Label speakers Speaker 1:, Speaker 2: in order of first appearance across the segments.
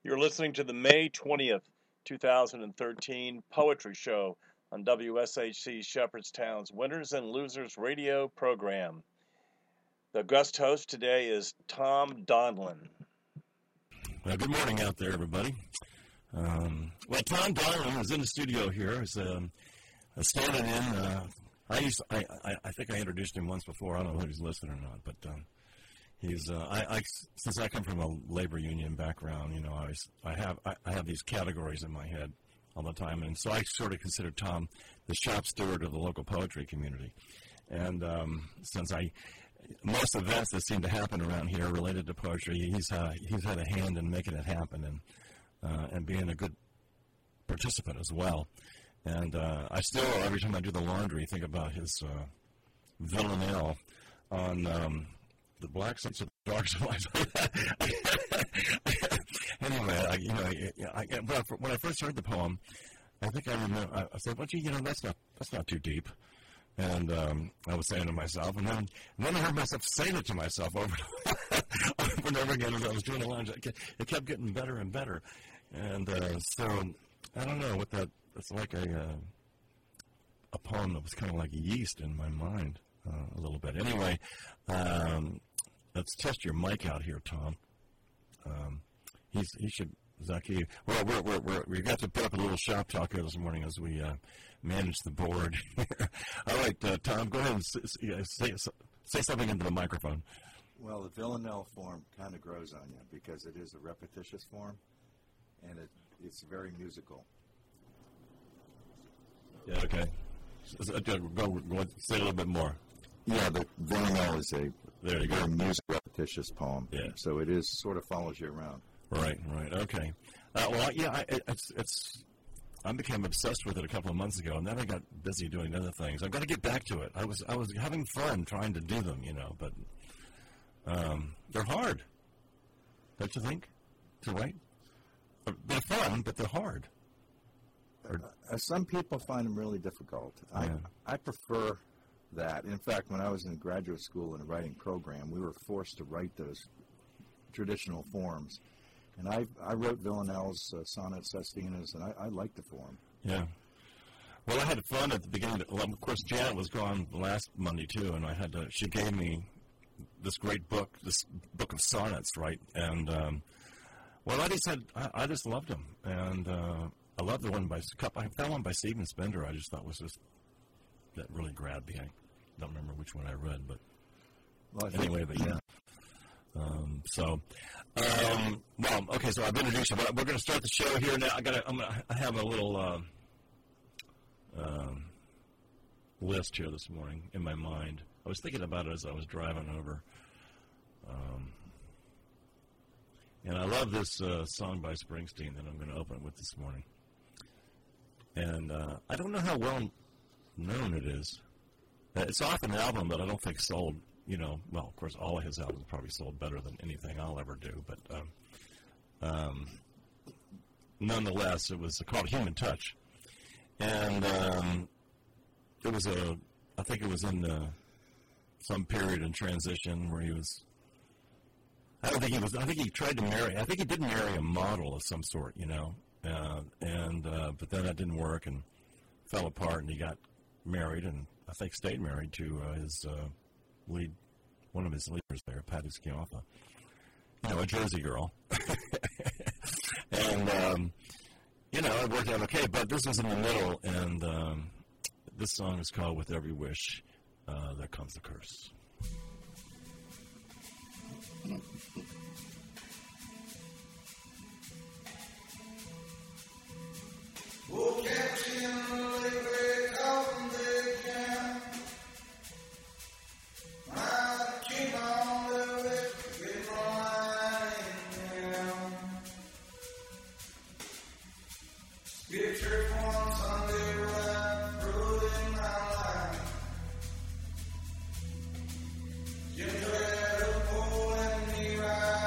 Speaker 1: You're listening to the May 20th, 2013 Poetry Show on WSHC Shepherdstown's Winners and Losers radio program. The guest host today is Tom Donlin.
Speaker 2: Well, good morning out there, everybody. Tom Donlin is in the studio here. He's standing in. I think I introduced him once before. I don't know if he's listening or not, but he's. Since I come from a labor union background, you know, I have these categories in my head all the time, and so I sort of consider Tom the shop steward of the local poetry community. And since most events that seem to happen around here related to poetry, he's had a hand in making it happen and being a good participant as well. And I still, every time I do the laundry, think about his villanelle on the black sides of the dark sides. Anyway, when I first heard the poem, I think I remember I said, "Well, gee, that's not too deep." And I was saying to myself, and then I heard myself saying it to myself over and over again as I was doing the laundry. It kept getting better and better, and so I don't know what that. It's like a poem that was kind of like yeast in my mind a little bit. Anyway, let's test your mic out here, Tom. He should. Zaki. Well, we got to put up a little shop talk here this morning as we manage the board. All right, Tom, go ahead and say something into the microphone.
Speaker 3: Well, the villanelle form kind of grows on you because it is a repetitious form, and it's very musical.
Speaker 2: Yeah, okay. Go say a little bit more.
Speaker 3: Yeah, the villanelle is a
Speaker 2: very
Speaker 3: musical, repetitious poem.
Speaker 2: Yeah.
Speaker 3: So it is sort of follows you around.
Speaker 2: Right, okay. I became obsessed with it a couple of months ago, and then I got busy doing other things. I've got to get back to it. I was having fun trying to do them, but they're hard. Don't you think? To write? They're fun, but they're hard.
Speaker 3: Some people find them really difficult.
Speaker 2: Yeah.
Speaker 3: I prefer that. In fact, when I was in graduate school in a writing program, we were forced to write those traditional forms. And I wrote villanelles, sonnets, sestinas, and I liked the form.
Speaker 2: Yeah. Well, I had fun at the beginning. Of course, Janet was gone last Monday, too, and she gave me this great book, this book of sonnets, right? And, I just loved them. And I loved the one I found one by Stephen Spender I just thought was just, that really grabbed me. I don't remember which one I read, but anyway, yeah. Okay, so I've introduced you, but we're going to start the show here now. I have a little list here this morning in my mind. I was thinking about it as I was driving over. And I love this song by Springsteen that I'm going to open with this morning. And I don't know how well known it is. It's off an album that I don't think sold. Well, of course, all of his albums probably sold better than anything I'll ever do, but nonetheless, it was called Human Touch, and I think it was in some period in transition where he was. I think he tried to marry. I think he did marry a model of some sort, but then that didn't work and fell apart, and he got married, and I think stayed married to his. One of his leaders there, Patty Scialfa, a Jersey girl. And, it worked out okay, but this was in the middle, and this song is called With Every Wish, There Comes the Curse.
Speaker 4: Oh, Captain, Lady, come they can. I keep on the way, get lying down. Get church one Sunday right through in my life. You try to pull me right.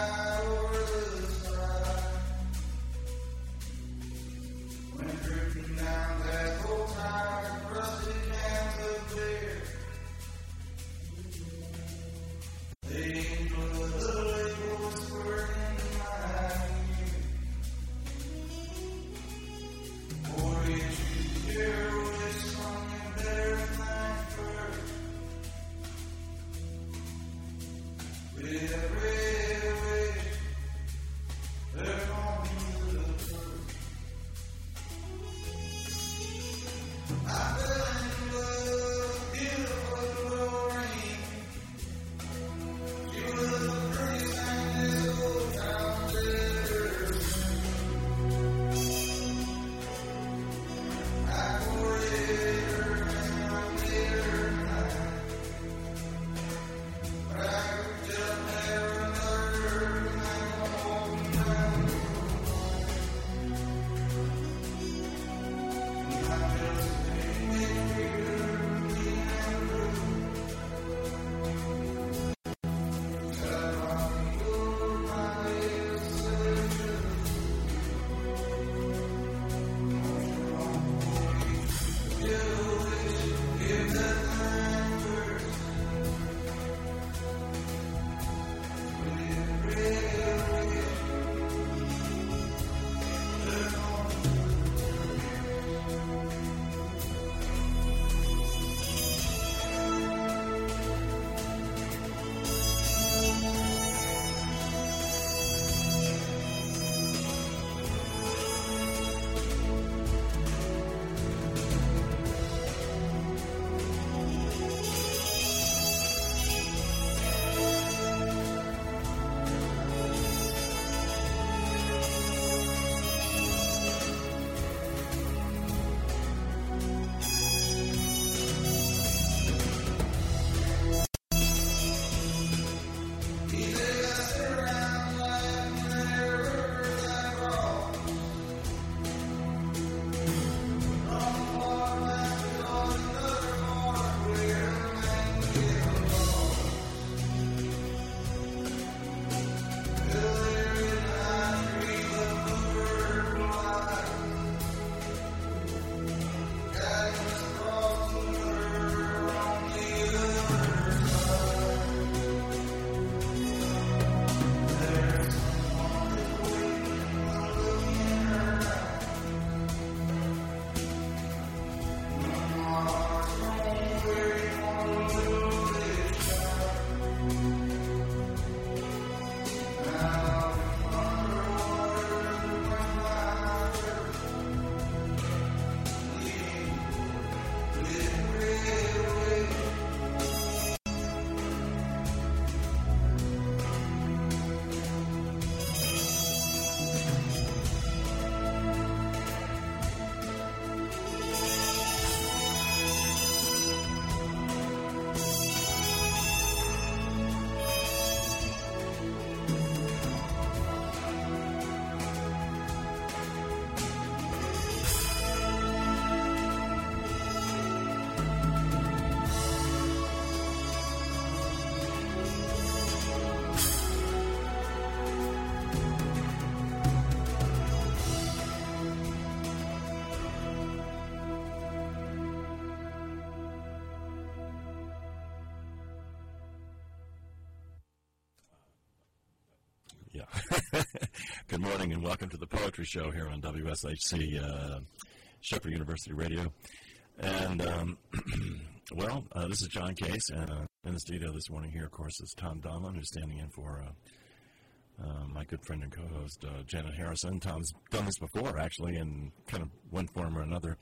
Speaker 2: Good morning and welcome to the Poetry Show here on WSHC Shepherd University Radio. And, this is John Case. In the studio this morning here, of course, is Tom Donlin, who's standing in for my good friend and co-host, Janet Harrison. Tom's done this before, actually, in kind of one form or another.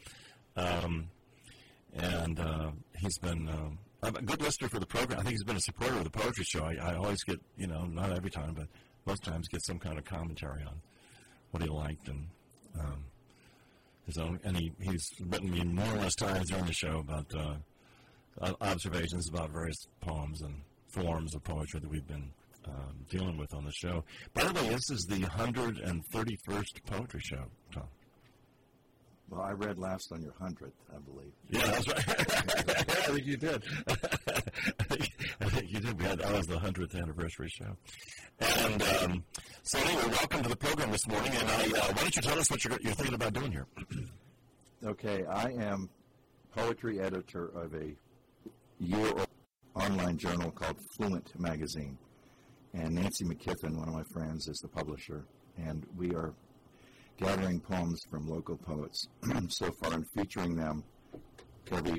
Speaker 2: He's been a good listener for the program. I think he's been a supporter of the Poetry Show. I always get, not every time, but most times get some kind of commentary on what he liked and his own. And he's written me more or less times during the show about observations about various poems and forms of poetry that we've been dealing with on the show. By the way, this is the 131st Poetry Show, Tom.
Speaker 3: Well, I read last on your 100th, I believe.
Speaker 2: Yeah, that's right. I think you did. I think you did. That was the 100th anniversary show. And so anyway, welcome to the program this morning. And why don't you tell us what you're thinking about doing here?
Speaker 3: Okay, I am poetry editor of a year-old online journal called Fluent Magazine. And Nancy McKiffin, one of my friends, is the publisher. And we are gathering poems from local poets so far and featuring them every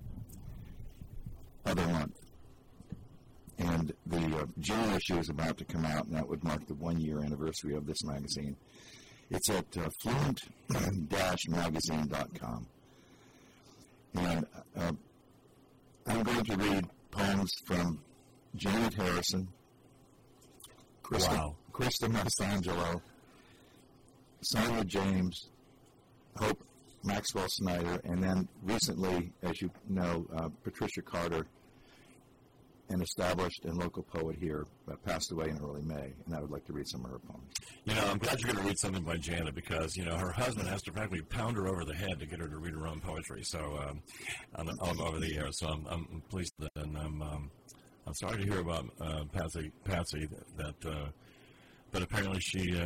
Speaker 3: other month. And the June issue is about to come out, and that would mark the one-year anniversary of this magazine. It's at fluent-magazine.com. And I'm going to read poems from Janet Harrison, Krista Massangelo, Simon James, Hope Maxwell Snyder, and then recently, as you know, Patricia Carter, an established and local poet here, passed away in early May, and I would like to read some of her poems.
Speaker 2: I'm glad you're going to read something by Janet because, her husband has to practically pound her over the head to get her to read her own poetry, so over the air. So I'm pleased that, and I'm sorry to hear about Patsy that but apparently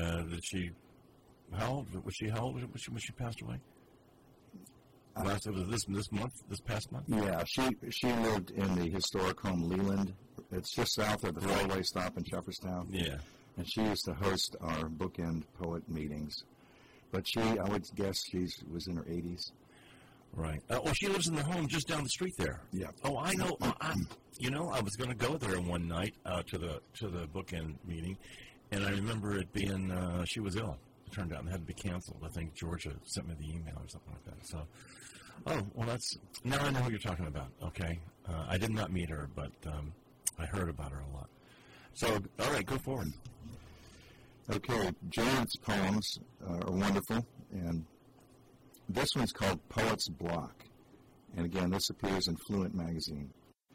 Speaker 2: how old was she when she passed away? Was this past month?
Speaker 3: Yeah, she lived in the historic home Leland. It's just south of the four-way stop in Shepherdstown.
Speaker 2: Yeah.
Speaker 3: And she used to host our bookend poet meetings. But I would guess she was in her 80s.
Speaker 2: Right. She lives in the home just down the street there.
Speaker 3: Yeah.
Speaker 2: Oh, I know. I was going to go there one night to the bookend meeting, and I remember it being she was ill. It turned out and had to be canceled. I think Georgia sent me the email or something like that. So, now I know who you're talking about. Okay. I did not meet her, but I heard about her a lot. So, all right, go forward.
Speaker 3: Okay, Janet's poems are wonderful, and this one's called Poet's Block. And again, this appears in Fluent Magazine.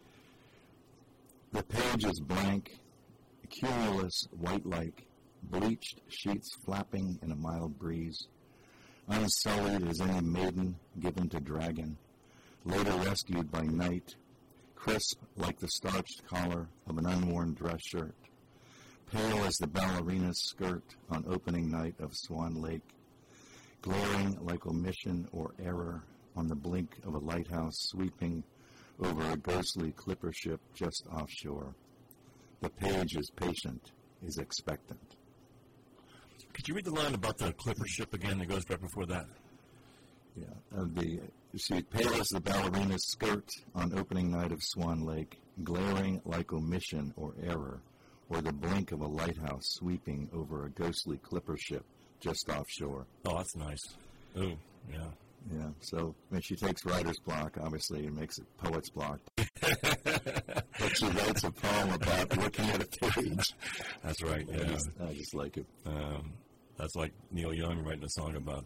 Speaker 3: The page is blank, cumulus white-like, bleached sheets flapping in a mild breeze, unsullied as any maiden given to dragon, later rescued by night, crisp like the starched collar of an unworn dress shirt, pale as the ballerina's skirt on opening night of Swan Lake, glaring like omission or error on the blink of a lighthouse sweeping over a ghostly clipper ship just offshore. The page is patient, is expectant.
Speaker 2: Could you read the line about the clipper ship again that goes right before that?
Speaker 3: Yeah. She pale as the ballerina's skirt on opening night of Swan Lake, glaring like omission or error, or the blink of a lighthouse sweeping over a ghostly clipper ship just offshore.
Speaker 2: Oh, that's nice. Oh, yeah.
Speaker 3: Yeah, so she takes writer's block, obviously, and makes it poet's block. But she writes a poem about looking at a page.
Speaker 2: That's right, yeah.
Speaker 3: I just like it.
Speaker 2: That's like Neil Young writing a song about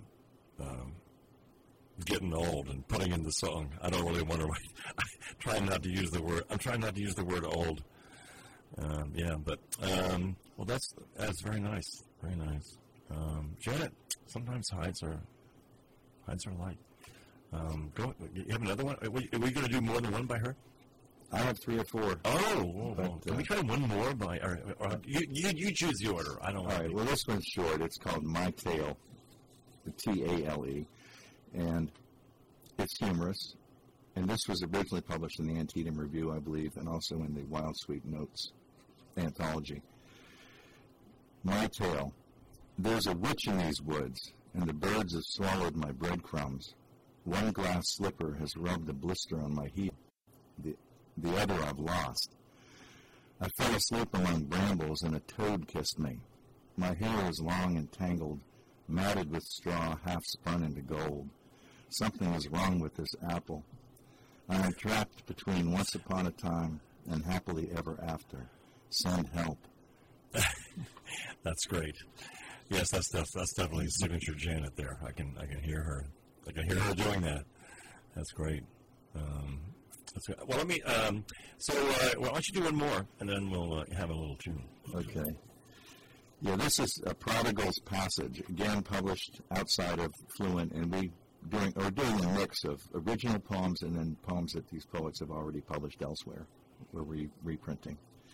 Speaker 2: getting old and putting in the song. I don't really want to write. I'm trying not to use the word old. That's very nice. Very nice. Janet sometimes hides her light. You have another one? Are we going to do more than one by her?
Speaker 3: I have 3 or 4.
Speaker 2: Oh, can we try one more by? Or you choose the order. I don't.
Speaker 3: All right. Well, this one's short. It's called My Tale, the Tale, and it's humorous. And this was originally published in the Antietam Review, I believe, and also in the Wild Sweet Notes anthology. My tale. There's a witch in these woods, and the birds have swallowed my breadcrumbs. One glass slipper has rubbed a blister on my heel. The other I've lost. I fell asleep among brambles, and a toad kissed me. My hair was long and tangled, matted with straw half spun into gold. Something is wrong with this apple. I am trapped between once upon a time and happily ever after. Send help.
Speaker 2: That's great. Yes, that's definitely signature Janet there. I can hear her. I can hear her doing that. That's great. That's good. Well, let me. Why don't you do one more, and then we'll have a little tune.
Speaker 3: Okay. Yeah, this is a Prodigal's Passage, again published outside of Fluent, and we're doing a mix of original poems and then poems that these poets have already published elsewhere. We're reprinting.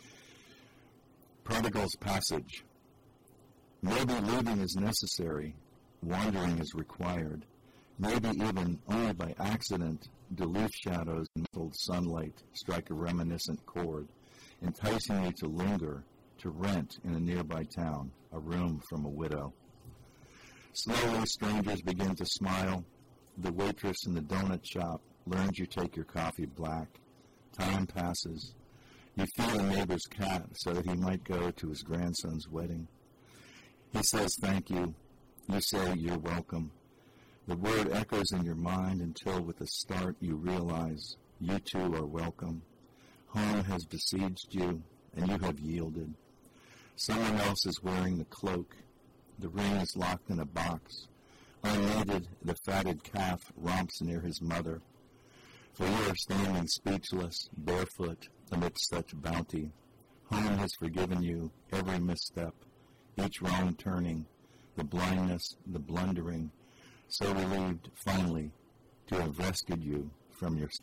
Speaker 3: Prodigal's Passage. Maybe leaving is necessary, wandering is required. Maybe even only by accident do leaf shadows and muffled sunlight strike a reminiscent chord, enticing me to linger, to rent in a nearby town a room from a widow. Slowly, strangers begin to smile. The waitress in the donut shop learns you take your coffee black. Time passes. You feed a neighbor's cat so that he might go to his grandson's wedding. He says thank you. You say you're welcome. The word echoes in your mind until with a start you realize you too are welcome. Home has besieged you, and you have yielded. Someone else is wearing the cloak. The ring is locked in a box. Unneeded, the fatted calf romps near his mother. For you are standing speechless, barefoot, amidst such bounty. Home has forgiven you every misstep, each wrong turning, the blindness, the blundering, so relieved, finally, to have rescued you from your...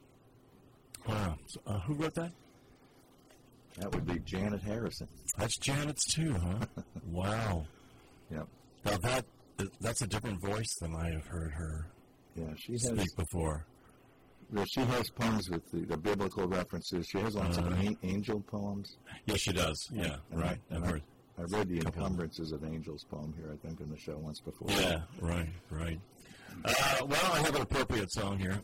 Speaker 2: Wow. So, who wrote that?
Speaker 3: That would be Janet Harrison.
Speaker 2: That's Janet's too, huh? Wow.
Speaker 3: Yep.
Speaker 2: Now that's a different voice than I have heard her speak before.
Speaker 3: Well, she has poems with the biblical references. She has lots of angel poems.
Speaker 2: Yes, she does. Yeah, right.
Speaker 3: I read the encumbrances of Angel's poem here, I think, in the show once before.
Speaker 2: Yeah, right. Well, I have an appropriate song here.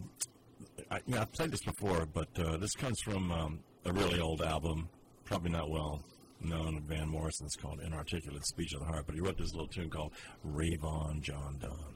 Speaker 2: I've played this before, but this comes from a really old album, probably not well known of Van Morrison. It's called Inarticulate Speech of the Heart, but he wrote this little tune called Rave On, John Donne.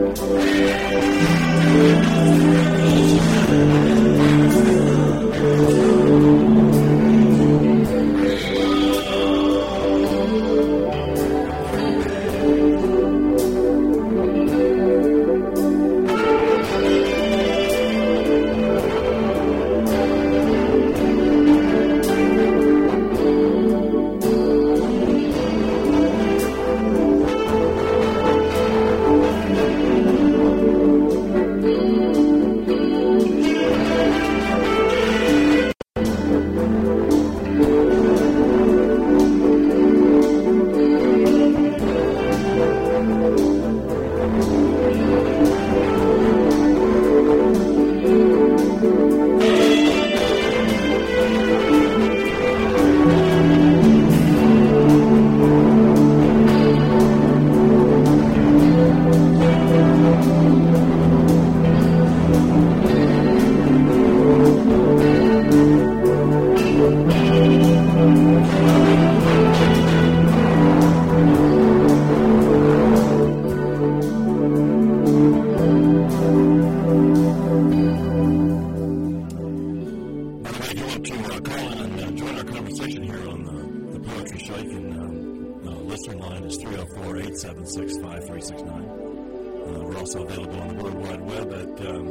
Speaker 2: We're also available on the World Wide Web at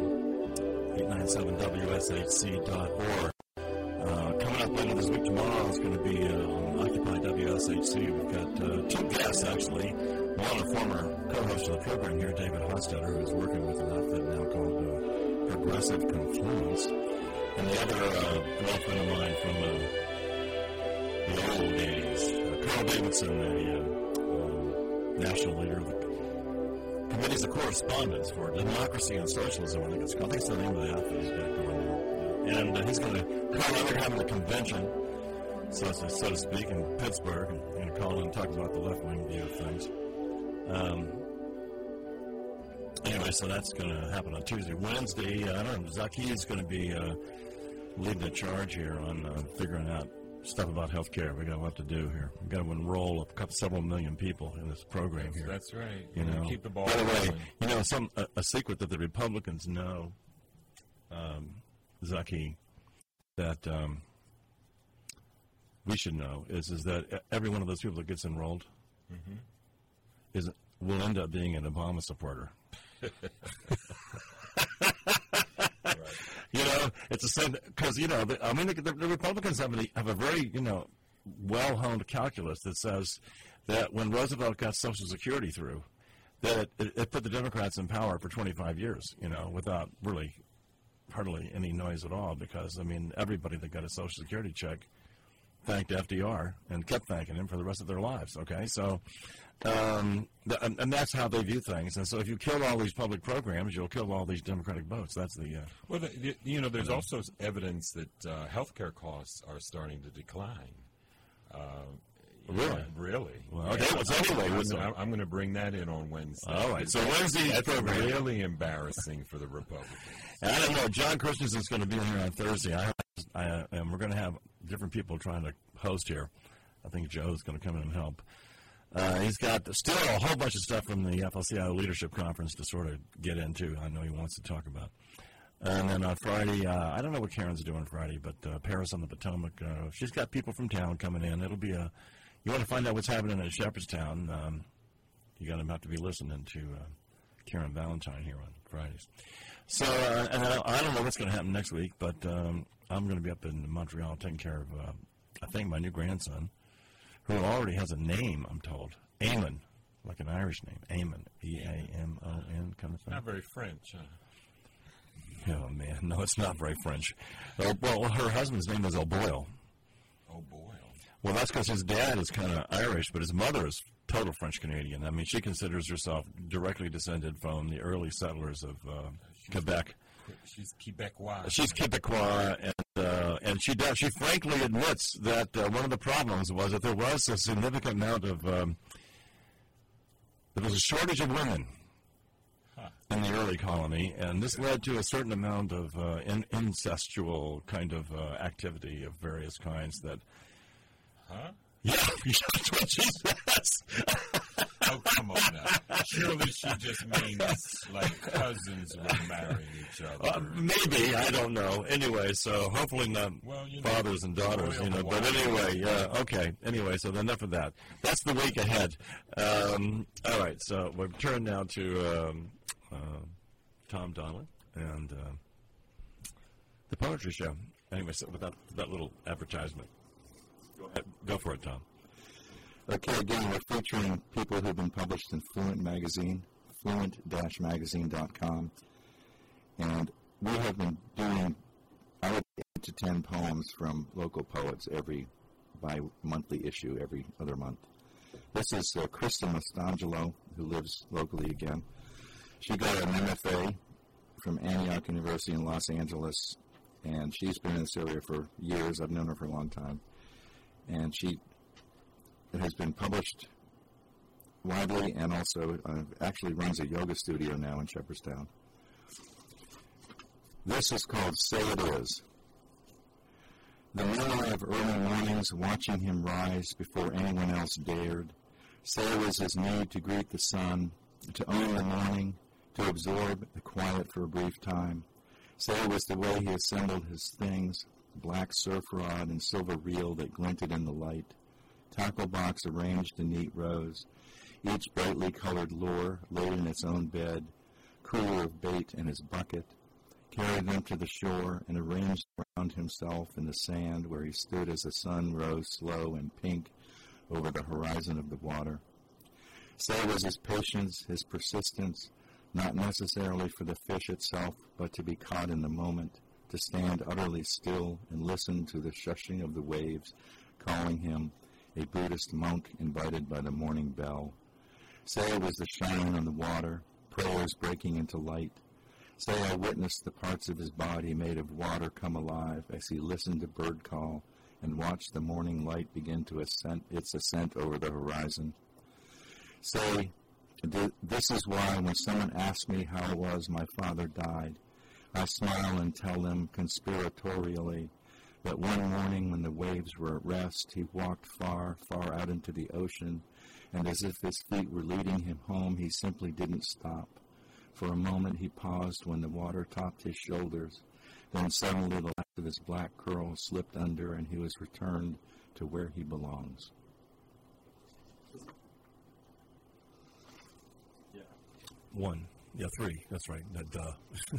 Speaker 2: 897wshc.org. Coming up later this week, tomorrow is going to be on Occupy WSHC. We've got two guests, actually. One, a former co-host of the program here, David Hostetter, who is working with an outfit now called Progressive Confluence. And the other, an old friend of mine from the old days, Carl Davidson, a national leader of the Committees of Correspondence for Democracy and Socialism, I think it's called. I think it's the name of the outfit he's got going there. And he's going to call in. They're having a convention, so to speak, in Pittsburgh, and going to call in and talk about the left-wing view of things. Anyway, so that's going to happen on Tuesday. Wednesday, I don't know, Zaki is going to be leading the charge here on figuring out stuff about health care. We got a lot to do here. We've got to enroll several million people in this program here.
Speaker 5: That's right.
Speaker 2: You know,
Speaker 5: keep the ball
Speaker 2: by the way,
Speaker 5: rolling.
Speaker 2: you know, a secret that the Republicans know, Zaki, that we should know is that every one of those people that gets enrolled will end up being an Obama supporter.
Speaker 5: Right.
Speaker 2: You know, it's the same because the Republicans have a very well-honed calculus that says that when Roosevelt got Social Security through, that it put the Democrats in power for 25 years, without really hardly any noise at all. Because everybody that got a Social Security check thanked FDR and kept thanking him for the rest of their lives. Okay, so. And that's how they view things. And so if you kill all these public programs, you'll kill all these Democratic votes. That's the...
Speaker 5: Well, there's also evidence that healthcare costs are starting to decline.
Speaker 2: Really?
Speaker 5: Yeah, really.
Speaker 2: Well, okay, anyway,
Speaker 5: I'm going to bring that in on Wednesday.
Speaker 2: All right, so Wednesday's
Speaker 5: That's
Speaker 2: program.
Speaker 5: really embarrassing for the Republicans.
Speaker 2: And I don't know, John Christensen's going to be here on Thursday. And we're going to have different people trying to host here. I think Joe's going to come in and help. He's got still a whole bunch of stuff from the FLCIO Leadership Conference to sort of get into. I know he wants to talk about. And then on Friday, I don't know what Karen's doing Friday, but Paris on the Potomac, she's got people from town coming in. It'll be you want to find out what's happening in Shepherdstown, you're going to have to be listening to Karen Valentine here on Fridays. So, and I don't know what's going to happen next week, but I'm going to be up in Montreal taking care of, I think, my new grandson, who already has a name, I'm told. Eamon, like an Irish name. Eamon, E-A-M-O-N kind of thing.
Speaker 5: Not very French, huh?
Speaker 2: Oh, man. No, it's not very French. Well, her husband's name is O'Boyle.
Speaker 5: O'Boyle.
Speaker 2: Well, that's because his dad is kind of Irish, but his mother is total French-Canadian. I mean, she considers herself directly descended from the early settlers of Quebec.
Speaker 5: She's Quebecois.
Speaker 2: She's Quebecois, and she frankly admits that one of the problems was that there was a significant amount of there was a shortage of women in the early colony, and this led to a certain amount of incestual kind of activity of various kinds. That,
Speaker 5: huh?
Speaker 2: yeah, that's what she says.
Speaker 5: Oh, come on now. Surely she just means like cousins were marrying each other.
Speaker 2: Maybe, I don't know. Anyway, so hopefully not fathers and daughters, But anyway, okay. Anyway, so enough of that. That's the week ahead. All right, so we've turned now to Tom Donnelly and the Poetry Show. Anyway, so with that little advertisement. Go ahead. Go for it, Tom.
Speaker 3: Okay, again, we're featuring people who've been published in Fluent Magazine, fluent-magazine.com. And we have been doing, I would say, 8 to 10 poems from local poets every bi-monthly issue, every other month. This is Krista Mastangelo, who lives locally again. She got an MFA from Antioch University in Los Angeles, and she's been in this area for years. I've known her for a long time. And she has been published widely and also actually runs a yoga studio now in Shepherdstown. This is called Say It Is. The memory of early mornings watching him rise before anyone else dared. Say it was his need to greet the sun, to own the morning, to absorb the quiet for a brief time. Say it was the way he assembled his things, black surf rod and silver reel that glinted in the light, tackle box arranged in neat rows, each brightly colored lure laid in its own bed, cooler of bait in his bucket, carried them to the shore and arranged around himself in the sand where he stood as the sun rose slow and pink over the horizon of the water. Say it was his patience, his persistence, not necessarily for the fish itself, but to be caught in the moment, to stand utterly still and listen to the shushing of the waves, calling him a Buddhist monk invited by the morning bell. Say it was the shine on the water, prayers breaking into light. Say I witnessed the parts of his body made of water come alive as he listened to bird call and watched the morning light begin to its ascent over the horizon. Say, this is why when someone asks me how it was my father died, I smile and tell them conspiratorially that one morning when the waves were at rest, he walked far, far out into the ocean, and as if his feet were leading him home, he simply didn't stop. For a moment he paused when the water topped his shoulders, then suddenly the last of his black curls slipped under and he was returned to where he belongs.
Speaker 2: Yeah. 1. Yeah, 3. That's right. Duh.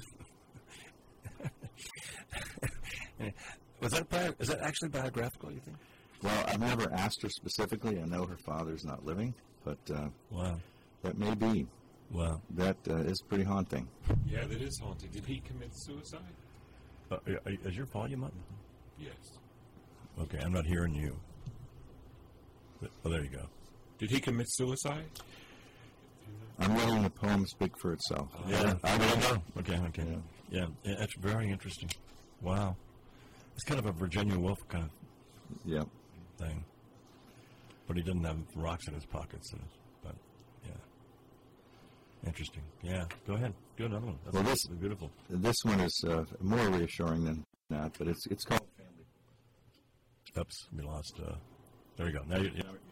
Speaker 2: Is that actually biographical, you think?
Speaker 3: Well, I've never asked her specifically. I know her father's not living, but
Speaker 2: wow,
Speaker 3: that may be.
Speaker 2: Wow.
Speaker 3: That is pretty haunting.
Speaker 5: Yeah, that is haunting. Did he commit suicide?
Speaker 2: Is your volume up?
Speaker 5: Yes.
Speaker 2: Okay, I'm not hearing you. Oh, there you go.
Speaker 5: Did he commit suicide?
Speaker 3: I'm letting the poem speak for itself.
Speaker 2: Yeah, I don't know. Okay. Yeah, that's very interesting. Wow. It's kind of a Virginia Woolf kind of thing. But he didn't have rocks in his pockets. But, yeah. Interesting. Yeah, go ahead. Do another one. That's absolutely beautiful.
Speaker 3: This one is more reassuring than that, but it's called Family.
Speaker 2: Oops, we lost. There you go. Now you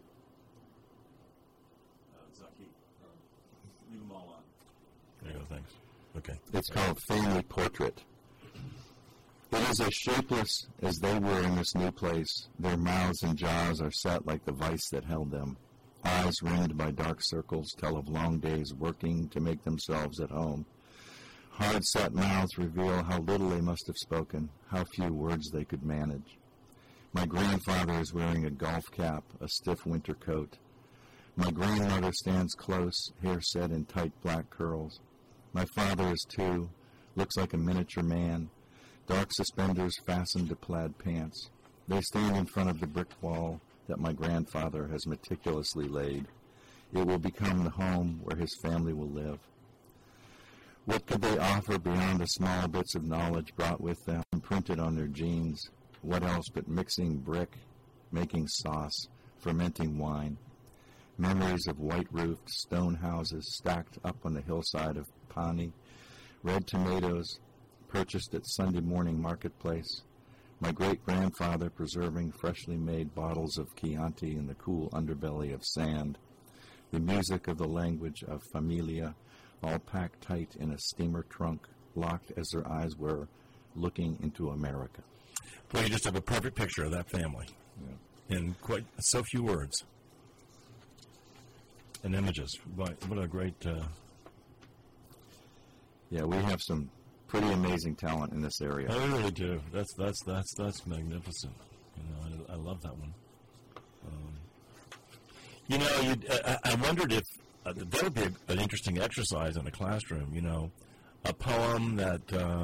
Speaker 2: Zaki. Leave them all on. There you go, thanks. Okay.
Speaker 3: It's called Family Portrait. It is as shapeless as they were in this new place. Their mouths and jaws are set like the vice that held them. Eyes rimmed by dark circles tell of long days working to make themselves at home. Hard-set mouths reveal how little they must have spoken, how few words they could manage. My grandfather is wearing a golf cap, a stiff winter coat. My grandmother stands close, hair set in tight black curls. My father is too, looks like a miniature man, dark suspenders fastened to plaid pants. They stand in front of the brick wall that my grandfather has meticulously laid. It will become the home where his family will live. What could they offer beyond the small bits of knowledge brought with them, printed on their genes? What else but mixing brick, making sauce, fermenting wine? Memories of white-roofed stone houses stacked up on the hillside of Pani, red tomatoes purchased at Sunday morning marketplace, my great-grandfather preserving freshly made bottles of Chianti in the cool underbelly of sand, the music of the language of familia, all packed tight in a steamer trunk, locked as their eyes were, looking into America.
Speaker 2: Well, you just have a perfect picture of that family in quite so few words and images. What a great...
Speaker 3: Yeah, we have some pretty amazing talent in this area.
Speaker 2: I really do. That's magnificent. I love that one. I wondered if that would be an interesting exercise in a classroom. A poem that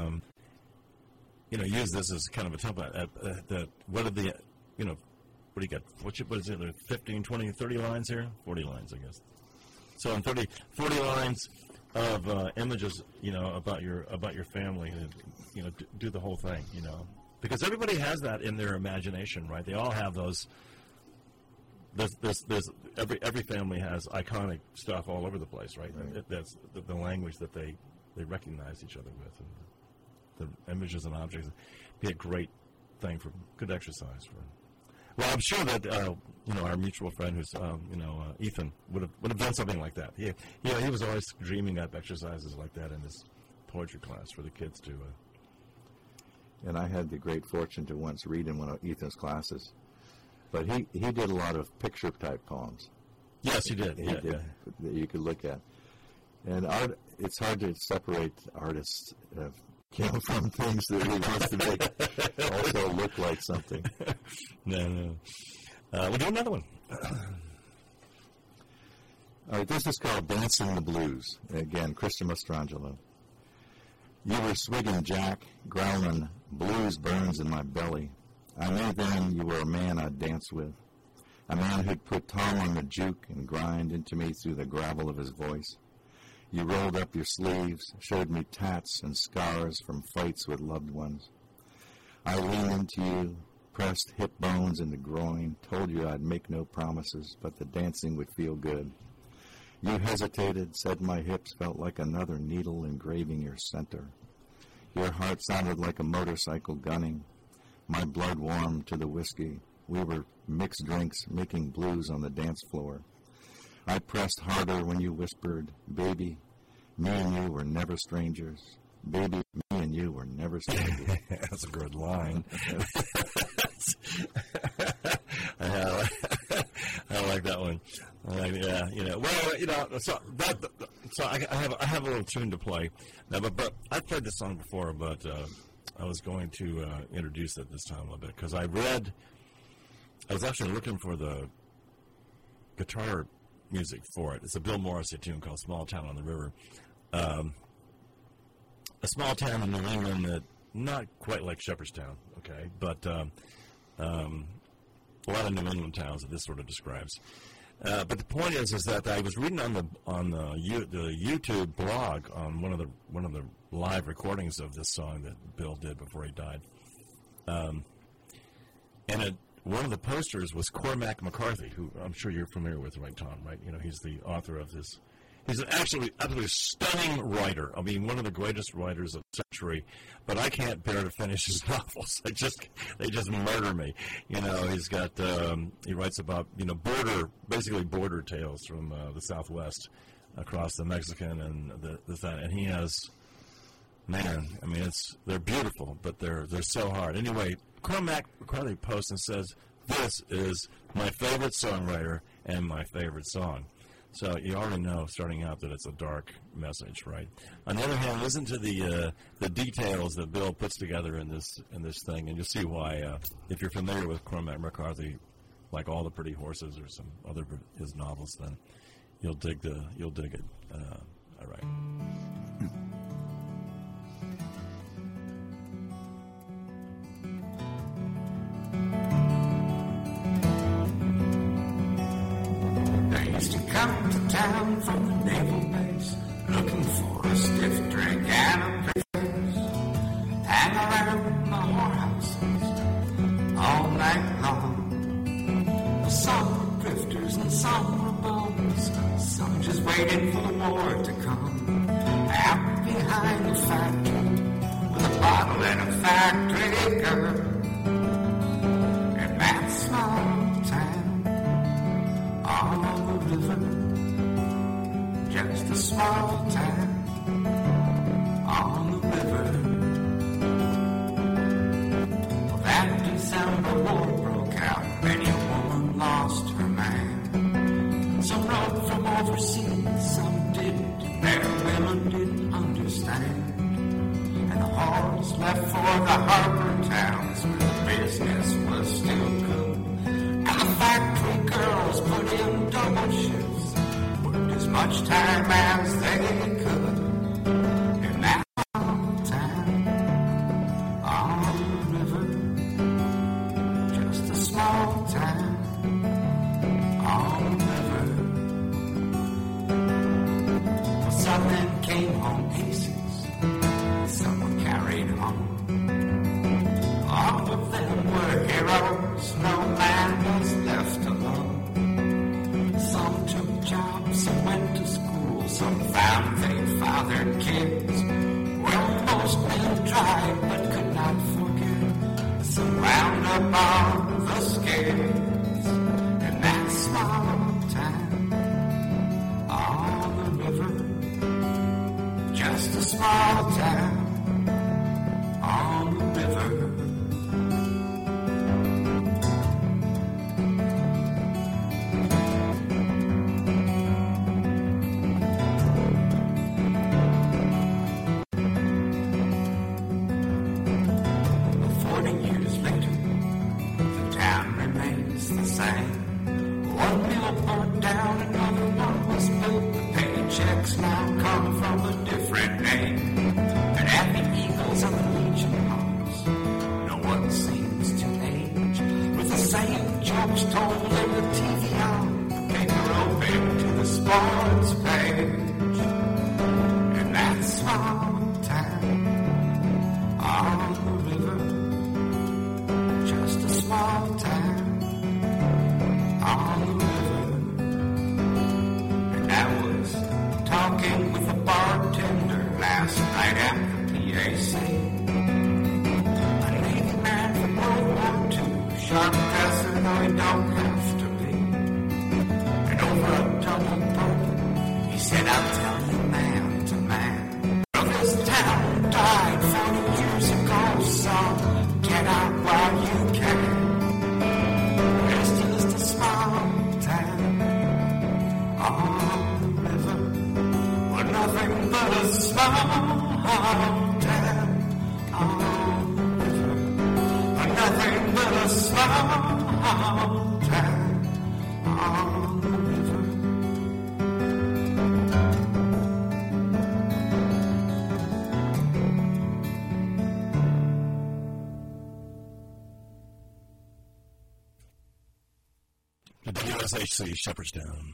Speaker 2: use this as kind of a template. What do you got? What is it? 15, 20, 30 lines here? 40 lines, I guess. So in 40 lines of images, about your family, and do the whole thing, because everybody has that in their imagination, right? They all have those. Every family has iconic stuff all over the place, right? That's the language that they recognize each other with, and the images and objects. Be a great thing for good exercise for. Well, I'm sure that our mutual friend, who's Ethan, would have done something like that. He was always dreaming up exercises like that in his poetry class for the kids to.
Speaker 3: And I had the great fortune to once read in one of Ethan's classes, but he did a lot of picture type poems.
Speaker 2: Yes, he did.
Speaker 3: He did that you could look at, and it's hard to separate artists. From things that he wants to make also look like something.
Speaker 2: No. We'll do another one.
Speaker 3: All right, this is called Dancing the Blues. Again, Christian Mastrangelo. You were swigging Jack, growling, blues burns in my belly. I knew then you were a man I'd dance with, a man who'd put Tom on the juke and grind into me through the gravel of his voice. You rolled up your sleeves, showed me tats and scars from fights with loved ones. I leaned into you, pressed hip bones in the groin, told you I'd make no promises, but the dancing would feel good. You hesitated, said my hips felt like another needle engraving your center. Your heart sounded like a motorcycle gunning. My blood warmed to the whiskey. We were mixed drinks, making blues on the dance floor. I pressed harder when you whispered, baby, me and you were never strangers. Baby, me and you were never strangers.
Speaker 2: That's a good line. I like that one. So I have a little tune to play. Now, but I've played this song before, but I was going to introduce it this time a little bit because I was actually looking for the guitar music for it. It's a Bill Morrissey tune called Small Town on the River. A small town in New England that not quite like Shepherdstown, okay, but a lot of New England towns that this sort of describes. But the point is that I was reading on the YouTube blog on one of the live recordings of this song that Bill did before he died, and one of the posters was Cormac McCarthy, who I'm sure you're familiar with, right, Tom? Right? He's the author of this. He's an absolutely stunning writer. I mean, one of the greatest writers of the century. But I can't bear to finish his novels. They just murder me. He's got he writes about border tales from the Southwest across the Mexican and and he has, man. I mean, they're beautiful, but they're so hard. Anyway. Cormac McCarthy posts and says, "This is my favorite songwriter and my favorite song." So you already know, starting out, that it's a dark message, right? On the other hand, listen to the details that Bill puts together in this thing, and you'll see why. If you're familiar with Cormac McCarthy, like All the Pretty Horses or some other his novels, then you'll dig it. All right.
Speaker 6: Used to come to town from the naval base, looking for a stiff drink and a pretty face. Hang around the whorehouses all night long. Some were drifters and some were bums, some just waiting for the war to come. Out behind the factory with a bottle and a factory girl. In that small town on the river, sand, and the horse left for the harbor towns where the business was still good. And the factory girls put in double shifts, worked as much time as they could. In that small town on the river, just a small town on the river. Well, some men came home aces, some were carried home. All of them were heroes, no man was left alone. Some took jobs, some went to school, some found they fathered kids. Well, most men tried but could not forget. Some wound up on the skids in that small town on the river. Just a small town on the river.
Speaker 2: WSHC Shepherdstown.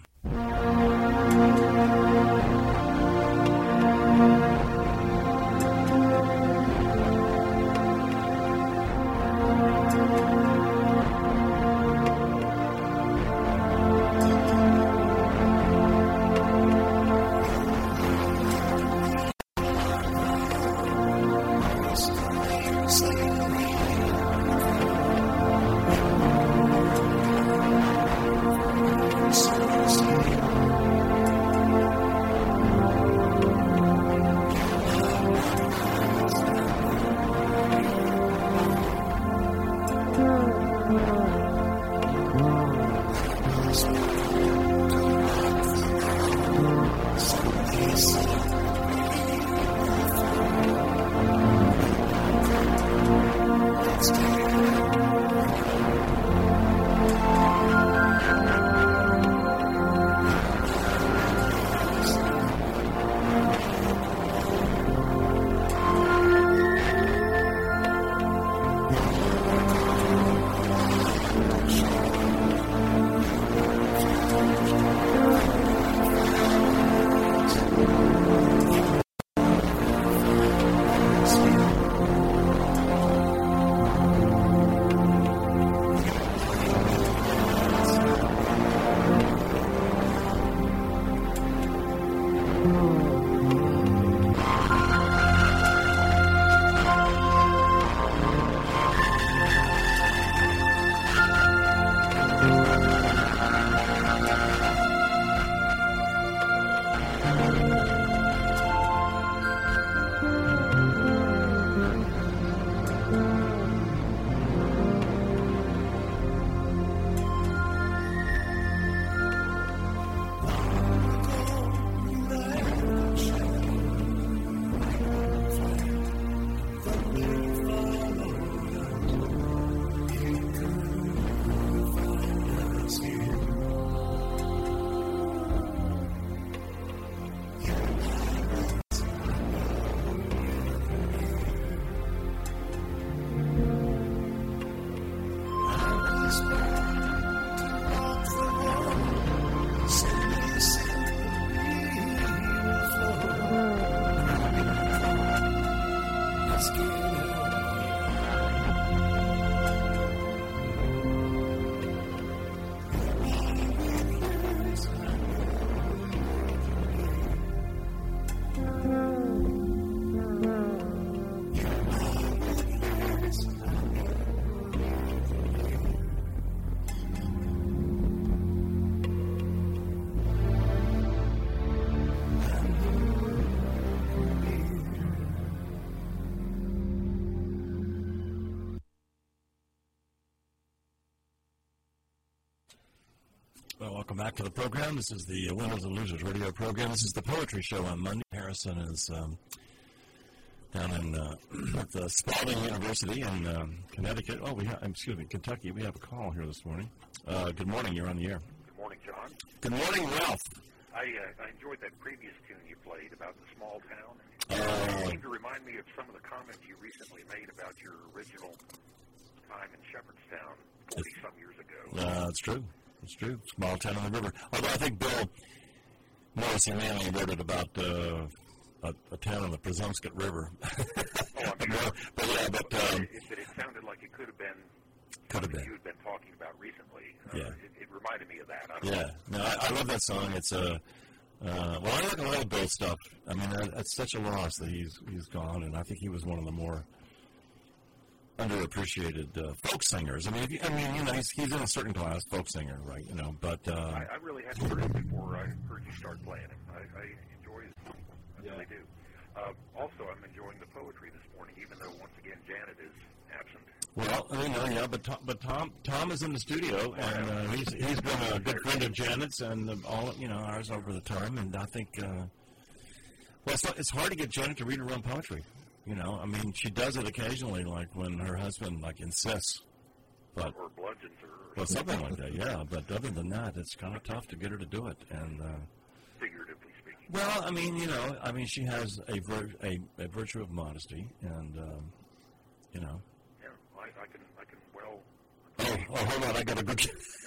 Speaker 2: Well, welcome back to the program. This is the Winners and Losers radio program. This is the Poetry Show on Monday. Harrison is down in at the Spalding University in Connecticut. Oh, Kentucky. We have a call here this morning. Good morning. You're on the air.
Speaker 7: Good morning, John.
Speaker 2: Good morning, Ralph.
Speaker 7: I enjoyed that previous tune you played about the small town. It seemed to remind me of some of the comments you recently made about your original time in Shepherdstown 40-some years ago.
Speaker 2: That's true. It's true. Small town on the river. Although I think Bill Morrissey Manley wrote it about a town on the Presumpscot River.
Speaker 7: Oh, I'm sure.
Speaker 2: But
Speaker 7: it sounded like it could have been
Speaker 2: something
Speaker 7: you had been talking about recently.
Speaker 2: Yeah.
Speaker 7: It reminded me of that.
Speaker 2: No, I love that song. It's well, I like a lot of Bill stuff. I mean, that's such a loss that he's gone, and I think he was one of the more underappreciated folk singers. I mean, he's in a certain class, folk singer, right? But
Speaker 7: I really hadn't heard him before I heard you start playing him. I enjoy his song. I really do. Also, I'm enjoying the poetry this morning, even though once again Janet is absent.
Speaker 2: Well, but Tom is in the studio, and he's been a good friend of Janet's and all ours over the time. And I think it's hard to get Janet to read her own poetry. I mean, she does it occasionally, like when her husband insists, but
Speaker 7: or bludgeons her,
Speaker 2: or something like that. Yeah, but other than that, it's kind of tough to get her to do it. And
Speaker 7: figuratively speaking.
Speaker 2: Well, I mean, she has a virtue of modesty, and
Speaker 7: Yeah, I can well.
Speaker 2: Oh, hold on, I gotta go.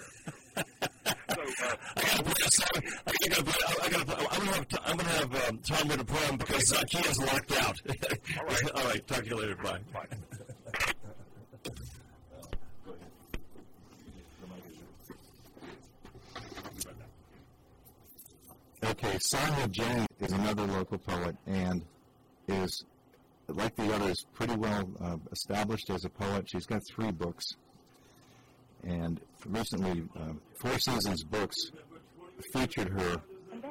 Speaker 2: I'm gonna have Tom read a poem because Kea's locked out.
Speaker 7: All right.
Speaker 2: All right. Talk to you later. Bye.
Speaker 7: Bye.
Speaker 3: Okay, Sonia Jane is another local poet and is, like the others, pretty well established as a poet. She's got 3 books. And recently, Four Seasons Books featured her.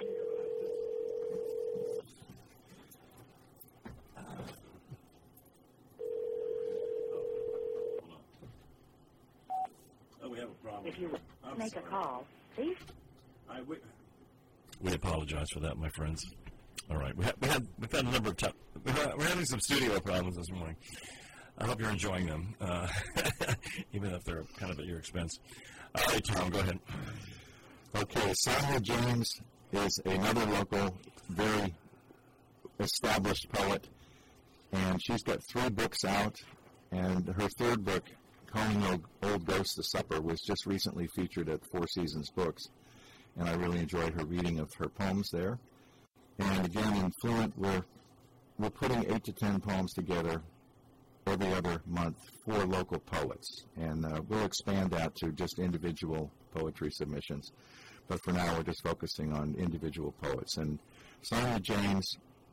Speaker 2: Oh, we have a problem.
Speaker 8: If you make a call, please.
Speaker 2: We apologize for that, my friends. All right, we've had a number of times. We're having some studio problems this morning. I hope you're enjoying them, even if they're kind of at your expense. All right, Tom, go ahead.
Speaker 3: Okay, Sonia James is another local, very established poet, and she's got 3 books out, and her 3rd book, Calling Old Ghosts to Supper, was just recently featured at Four Seasons Books, and I really enjoyed her reading of her poems there. And again, in Fluent, we're putting 8 to 10 poems together every other month for local poets, and we'll expand that to just individual poetry submissions. But for now, we're just focusing on individual poets. And Sonia James,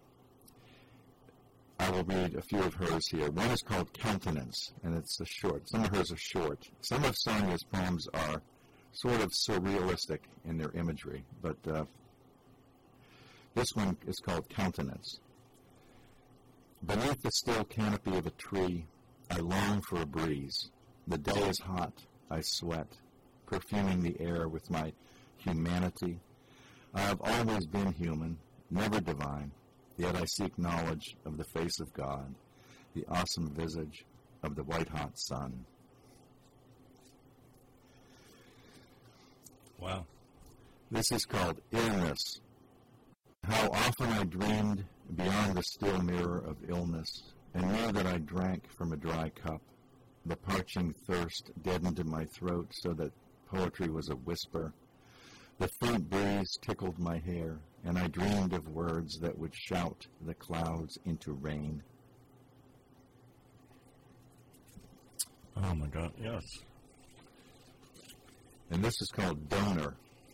Speaker 3: I will read a few of hers here. One is called Countenance, and it's a short. Some of hers are short. Some of Sonia's poems are sort of surrealistic in their imagery, but this one is called Countenance. Beneath the still canopy of a tree, I long for a breeze. The day is hot, I sweat, perfuming the air with my humanity. I have always been human, never divine, yet I seek knowledge of the face of God, the awesome visage of the white-hot sun.
Speaker 2: Wow.
Speaker 3: This is called Illness. How often I dreamed beyond the still mirror of illness, and knew that I drank from a dry cup. The parching thirst deadened in my throat so that poetry was a whisper. The faint breeze tickled my hair, and I dreamed of words that would shout the clouds into rain.
Speaker 2: Oh, my God, yes.
Speaker 3: And this is called Donor.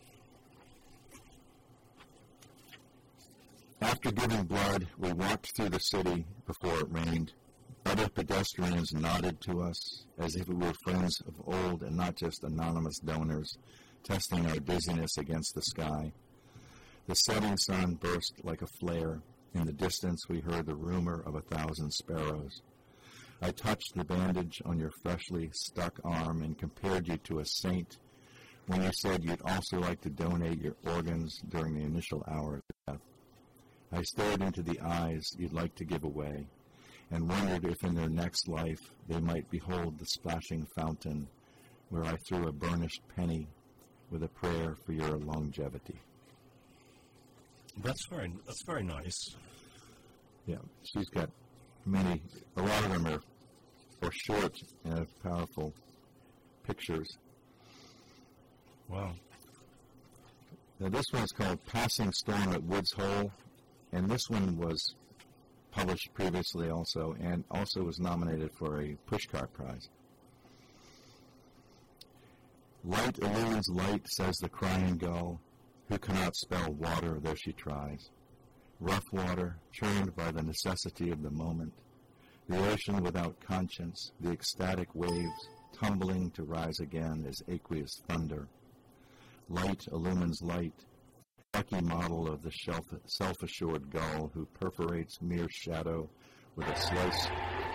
Speaker 3: After giving blood, we walked through the city before it rained. Other pedestrians nodded to us as if we were friends of old and not just anonymous donors, testing our dizziness against the sky. The setting sun burst like a flare. In the distance, we heard the rumor of 1,000 sparrows. I touched the bandage on your freshly stuck arm and compared you to a saint when you said you'd also like to donate your organs during the initial hour of death. I stared into the eyes you'd like to give away and wondered if in their next life they might behold the splashing fountain where I threw a burnished penny with a prayer for your longevity.
Speaker 2: That's very nice.
Speaker 3: Yeah, she's got a lot of them are short and powerful pictures.
Speaker 2: Wow.
Speaker 3: Now this one's called Passing Storm at Woods Hole, and this one was published previously also, and also was nominated for a Pushcart Prize. Light illumines light, says the crying gull, who cannot spell water though she tries. Rough water, churned by the necessity of the moment, the ocean without conscience, the ecstatic waves, tumbling to rise again as aqueous thunder. Light illumines light, lucky model of the self-assured gull who perforates mere shadow with a slice.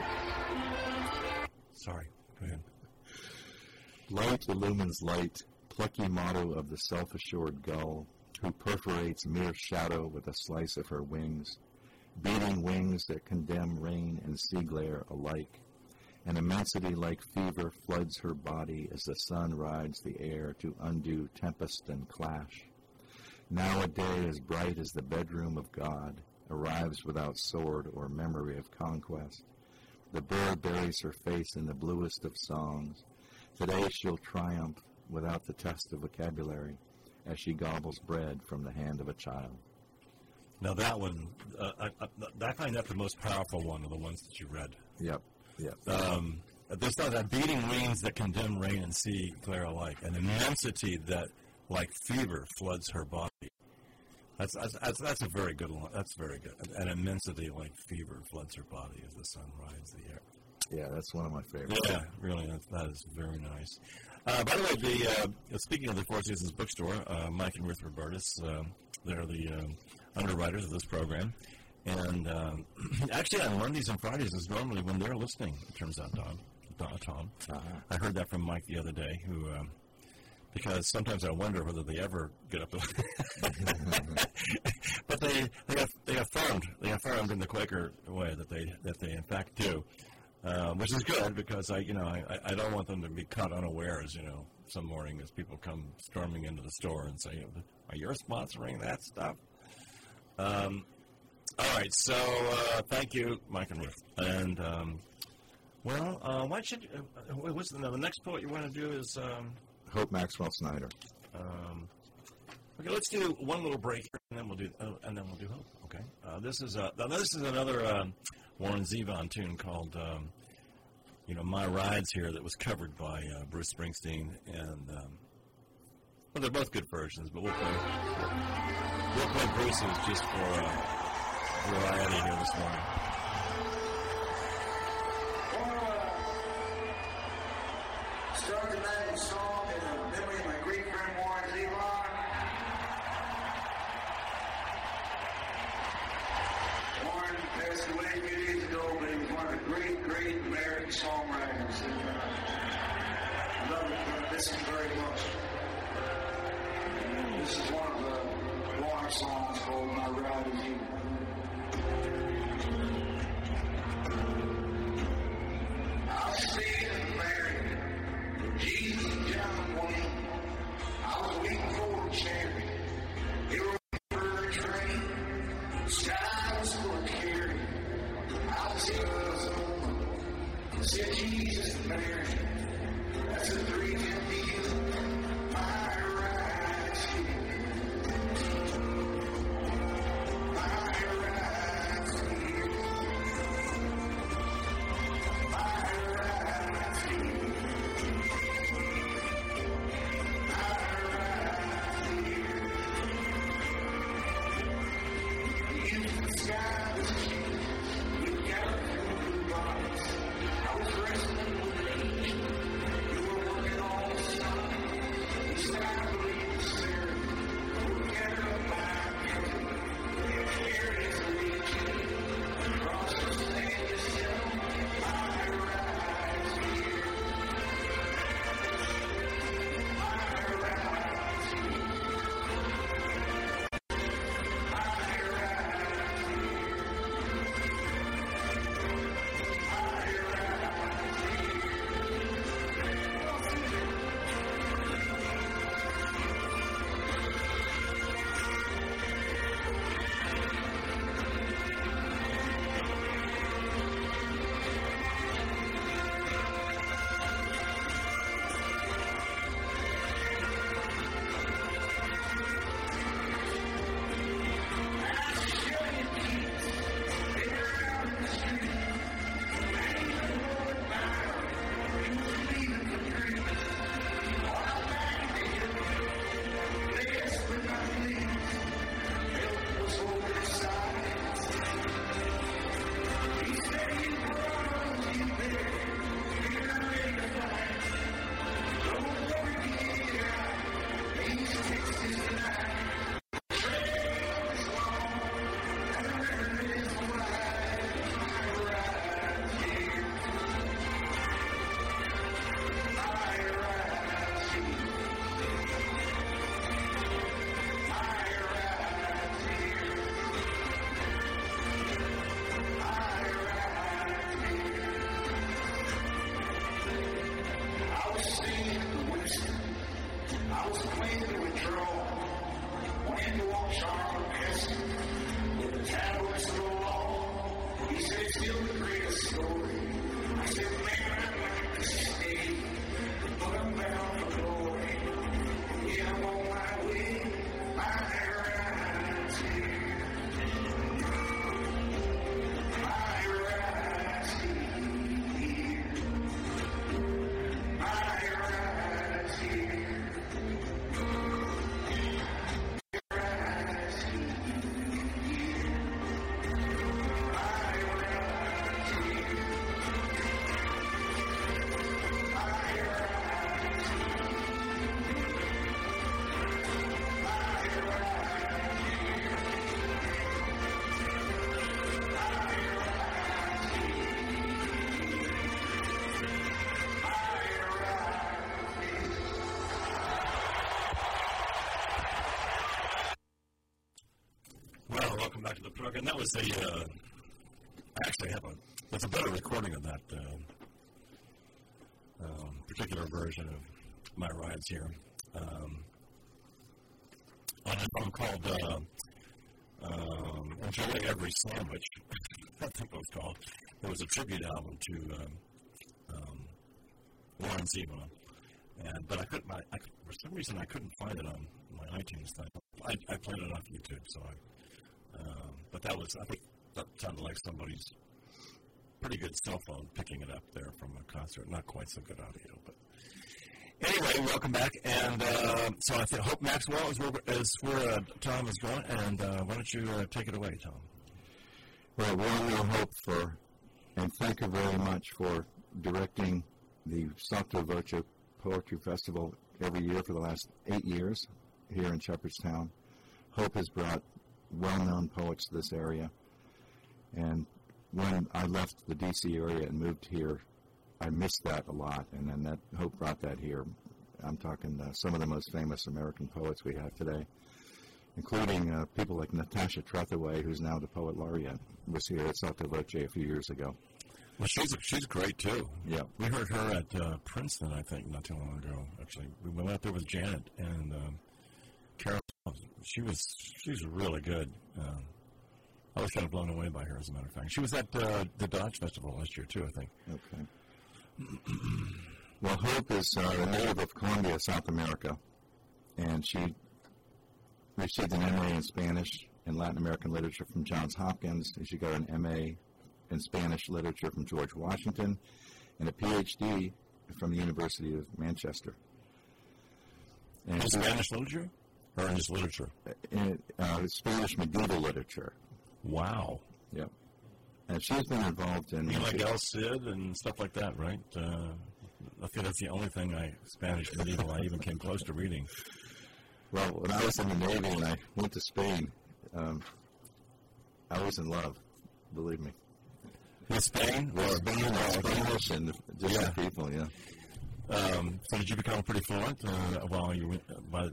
Speaker 2: Sorry, go ahead.
Speaker 3: Light illumines light, plucky motto of the self-assured gull who perforates mere shadow with a slice of her wings, beating wings that condemn rain and sea glare alike. An immensity like fever floods her body as the sun rides the air to undo tempest and clash. Now a day as bright as the bedroom of God arrives without sword or memory of conquest. The bird buries her face in the bluest of songs. Today she'll triumph without the test of vocabulary as she gobbles bread from the hand of a child.
Speaker 2: Now that one, I find that the most powerful one of the ones that you read.
Speaker 3: Yep.
Speaker 2: There's that beating wings that condemn rain and sea glare alike, an immensity that, like fever, floods her body. That's a very good one. That's very good. An immensity like fever floods her body as the sun rides the air.
Speaker 3: Yeah, that's one of my favorites.
Speaker 2: Yeah, really, that is very nice. By the way, speaking of the Four Seasons Bookstore, Mike and Ruth Robertus, they're the underwriters of this program. And actually on Mondays and Fridays is normally when they're listening, it turns out, Tom.
Speaker 3: Uh-huh.
Speaker 2: I heard that from Mike the other day, who because sometimes I wonder whether they ever get up. But they affirmed in the Quaker way that they in fact do, which is good because I don't want them to be caught unawares, some morning as people come storming into the store and say, "Are you sponsoring that stuff?" All right, so thank you, Mike and Ruth. And why should what's the next poet you want to do is
Speaker 3: Hope Maxwell Snyder.
Speaker 2: Okay, let's do one little break here, and then we'll do Hope. Okay, this is another Warren Zevon tune called My Rides Here that was covered by Bruce Springsteen, and well, they're both good versions, but we'll play Bruce's just for variety here this morning.
Speaker 4: Start tonight with a song in memory of my great friend Warren Zevon. Warren passed away a few days ago, but he was one of the great American songwriters. I love it, miss him very much. This is one of the Warren songs called My Ride Is You. I'll stay in Mary, Jesus and John Wayne. I was waiting for the chariot. They were waiting for a train. The sky was full of carry. I was here as a woman. Said Jesus and Mary. That's a 3-10 deal. My ride is here. Stop believing the spirit.
Speaker 2: Okay, and that was I actually have there's a better recording of that particular version of my rides here. On a song called Enjoy Every Sandwich, I think it was called. It was a tribute album to Warren Zevon. But I couldn't, for some reason I couldn't find it on my iTunes thing. I played it off YouTube, so but I think that sounded like somebody's pretty good cell phone picking it up there from a concert. Not quite so good audio, but anyway, welcome back. And so I hope Maxwell is where Tom is going. And why don't you take it away, Tom?
Speaker 3: Well, one more hope and thank you very much for directing the Sotto Voce Poetry Festival every year for the last 8 years here in Shepherdstown. Hope has brought well-known poets to this area. And when I left the D.C. area and moved here, I missed that a lot, and then that Hope brought that here. I'm talking some of the most famous American poets we have today, including people like Natasha Trethewey, who's now the Poet Laureate, was here at Sotto Voce a few years ago.
Speaker 2: Well, she's great, too.
Speaker 3: Yeah.
Speaker 2: We heard her at Princeton, I think, not too long ago, actually. We went out there with Janet and Carol. She was really good. I was kind of blown away by her, as a matter of fact. She was at the Dodge Festival last year, too, I think.
Speaker 3: Okay. Well, Hope is a native of Colombia, South America, and she received an MA in Spanish and Latin American literature from Johns Hopkins, and she got an MA in Spanish literature from George Washington, and a PhD from the University of Manchester.
Speaker 2: And in Spanish literature? Or in just literature?
Speaker 3: In Spanish medieval literature.
Speaker 2: Wow.
Speaker 3: Yeah. And she's been involved in...
Speaker 2: You like El Cid and stuff like that, right? I think that's the only thing Spanish medieval I even came close to reading.
Speaker 3: Well, when I was in the Navy and I went to Spain, I was in love, believe me.
Speaker 2: With Spain?
Speaker 3: With Spain and Spanish and different people, yeah.
Speaker 2: So did you become pretty fluent while you were,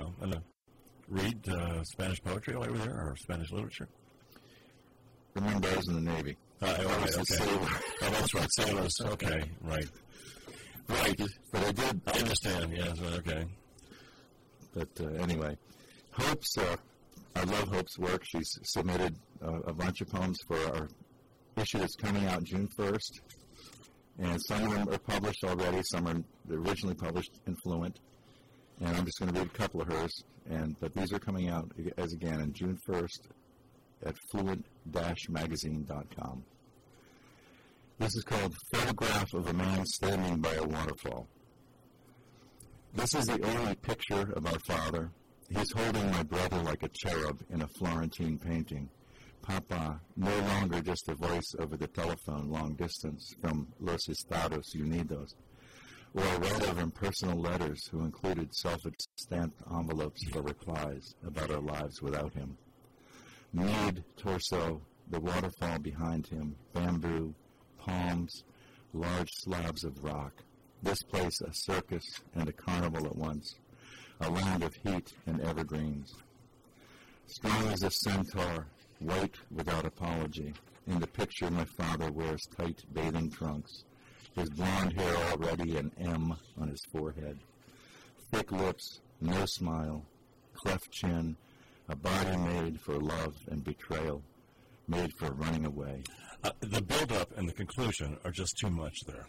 Speaker 2: read Spanish poetry while you were there, or Spanish literature?
Speaker 3: Remember, I was in the Navy.
Speaker 2: Okay. That's right, sailors. Okay, right. Right,
Speaker 3: but I did.
Speaker 2: I understand, yes, okay.
Speaker 3: But anyway, Hope's, I love Hope's work. She's submitted a bunch of poems for our issue that's coming out June 1st. And some of them are published already. Some are originally published in Fluent. And I'm just going to read a couple of hers. But these are coming out, as again, on June 1st at fluent-magazine.com. This is called Photograph of a Man Standing by a Waterfall. This is the only picture of our father. He's holding my brother like a cherub in a Florentine painting. Papa, no longer just a voice over the telephone long distance from Los Estados Unidos, or a writer of impersonal letters who included self-stamped envelopes for replies about our lives without him. Nude torso, the waterfall behind him, bamboo, palms, large slabs of rock. This place a circus and a carnival at once, a land of heat and evergreens. Strong as a centaur, white without apology. In the picture, my father wears tight bathing trunks, his blonde hair already an M on his forehead. Thick lips, no smile, cleft chin, a body made for love and betrayal, made for running away.
Speaker 2: The build-up and the conclusion are just too much there.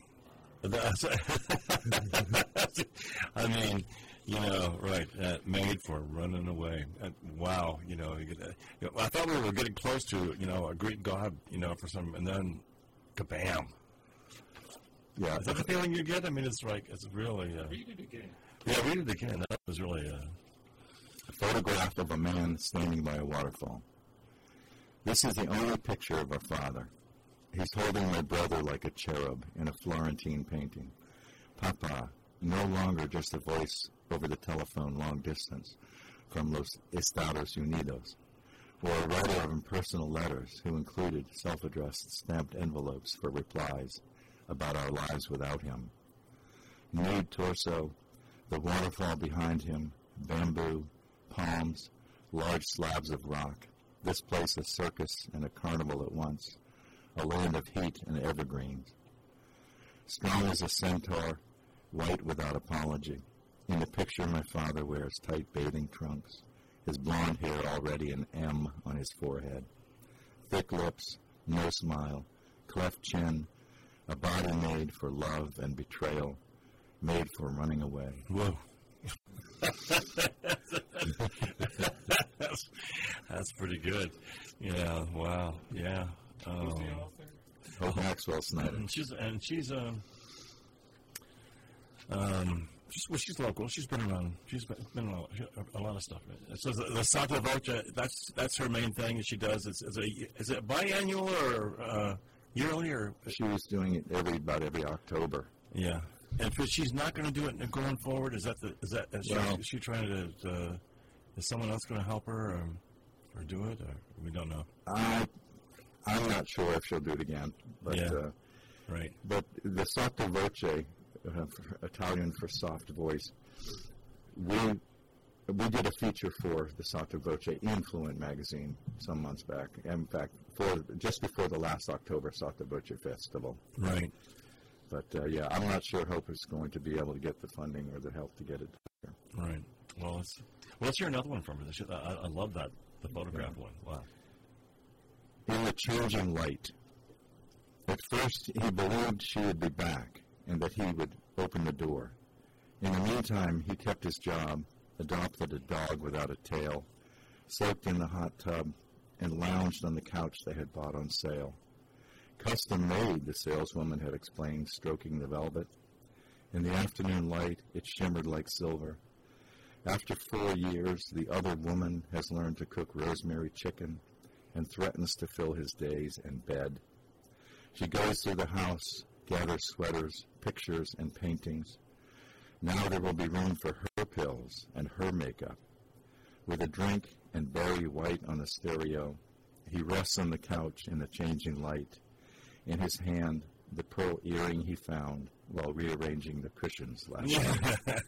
Speaker 2: I mean, right, made for running away. Wow, I thought we were getting close to, a Greek god, for some, and then kabam.
Speaker 3: Yeah.
Speaker 2: Is that the feeling you get? I mean, it's really...
Speaker 5: Read it again.
Speaker 2: Yeah, read it again. That was really...
Speaker 3: A photograph of a man standing by a waterfall. This is the only picture of our father. He's holding my brother like a cherub in a Florentine painting. Papa, no longer just a voice over the telephone long distance from Los Estados Unidos, or a writer of impersonal letters who included self-addressed stamped envelopes for replies about our lives without him. Nude torso, the waterfall behind him, bamboo, palms, large slabs of rock. This place a circus and a carnival at once, a land of heat and evergreens. Strong as a centaur, white without apology. In the picture, my father wears tight bathing trunks, his blonde hair already an M on his forehead. Thick lips, no smile, cleft chin, a body made for love and betrayal, made for running away.
Speaker 2: Whoa. That's pretty good. Yeah, wow, yeah.
Speaker 5: Who's the author?
Speaker 3: Hope Maxwell Snyder.
Speaker 2: She's local. She's been around. She's been in a lot of stuff. So the Sotto Voce, that's her main thing that she does. Is it biannual or yearly or?
Speaker 3: She was doing it about every October.
Speaker 2: Yeah, and but she's not going to do it going forward. Is she trying to? Is someone else going to help her or do it? Or we don't know.
Speaker 3: I'm not sure if she'll do it again. But,
Speaker 2: yeah. Right.
Speaker 3: But the Sotto Voce, Italian for soft voice, we did a feature for the Sotto Voce in Fluent magazine some months back. In fact, just before the last October Sotto Voce Festival.
Speaker 2: Right.
Speaker 3: But, yeah, I'm not sure Hope is going to be able to get the funding or the help to get it there.
Speaker 2: Right. Well, let's hear another one from her. I love that, the photograph one. Wow.
Speaker 3: In the changing light. At first, he believed she would be back and that he would open the door. In the meantime, he kept his job, adopted a dog without a tail, soaked in the hot tub, and lounged on the couch they had bought on sale. Custom made, the saleswoman had explained, stroking the velvet. In the afternoon light, it shimmered like silver. After 4 years, the other woman has learned to cook rosemary chicken and threatens to fill his days in bed. She goes through the house, gathers sweaters, pictures, and paintings. Now there will be room for her pills and her makeup. With a drink and Barry White on the stereo, he rests on the couch in the changing light. In his hand, the pearl earring he found while rearranging the cushions last night.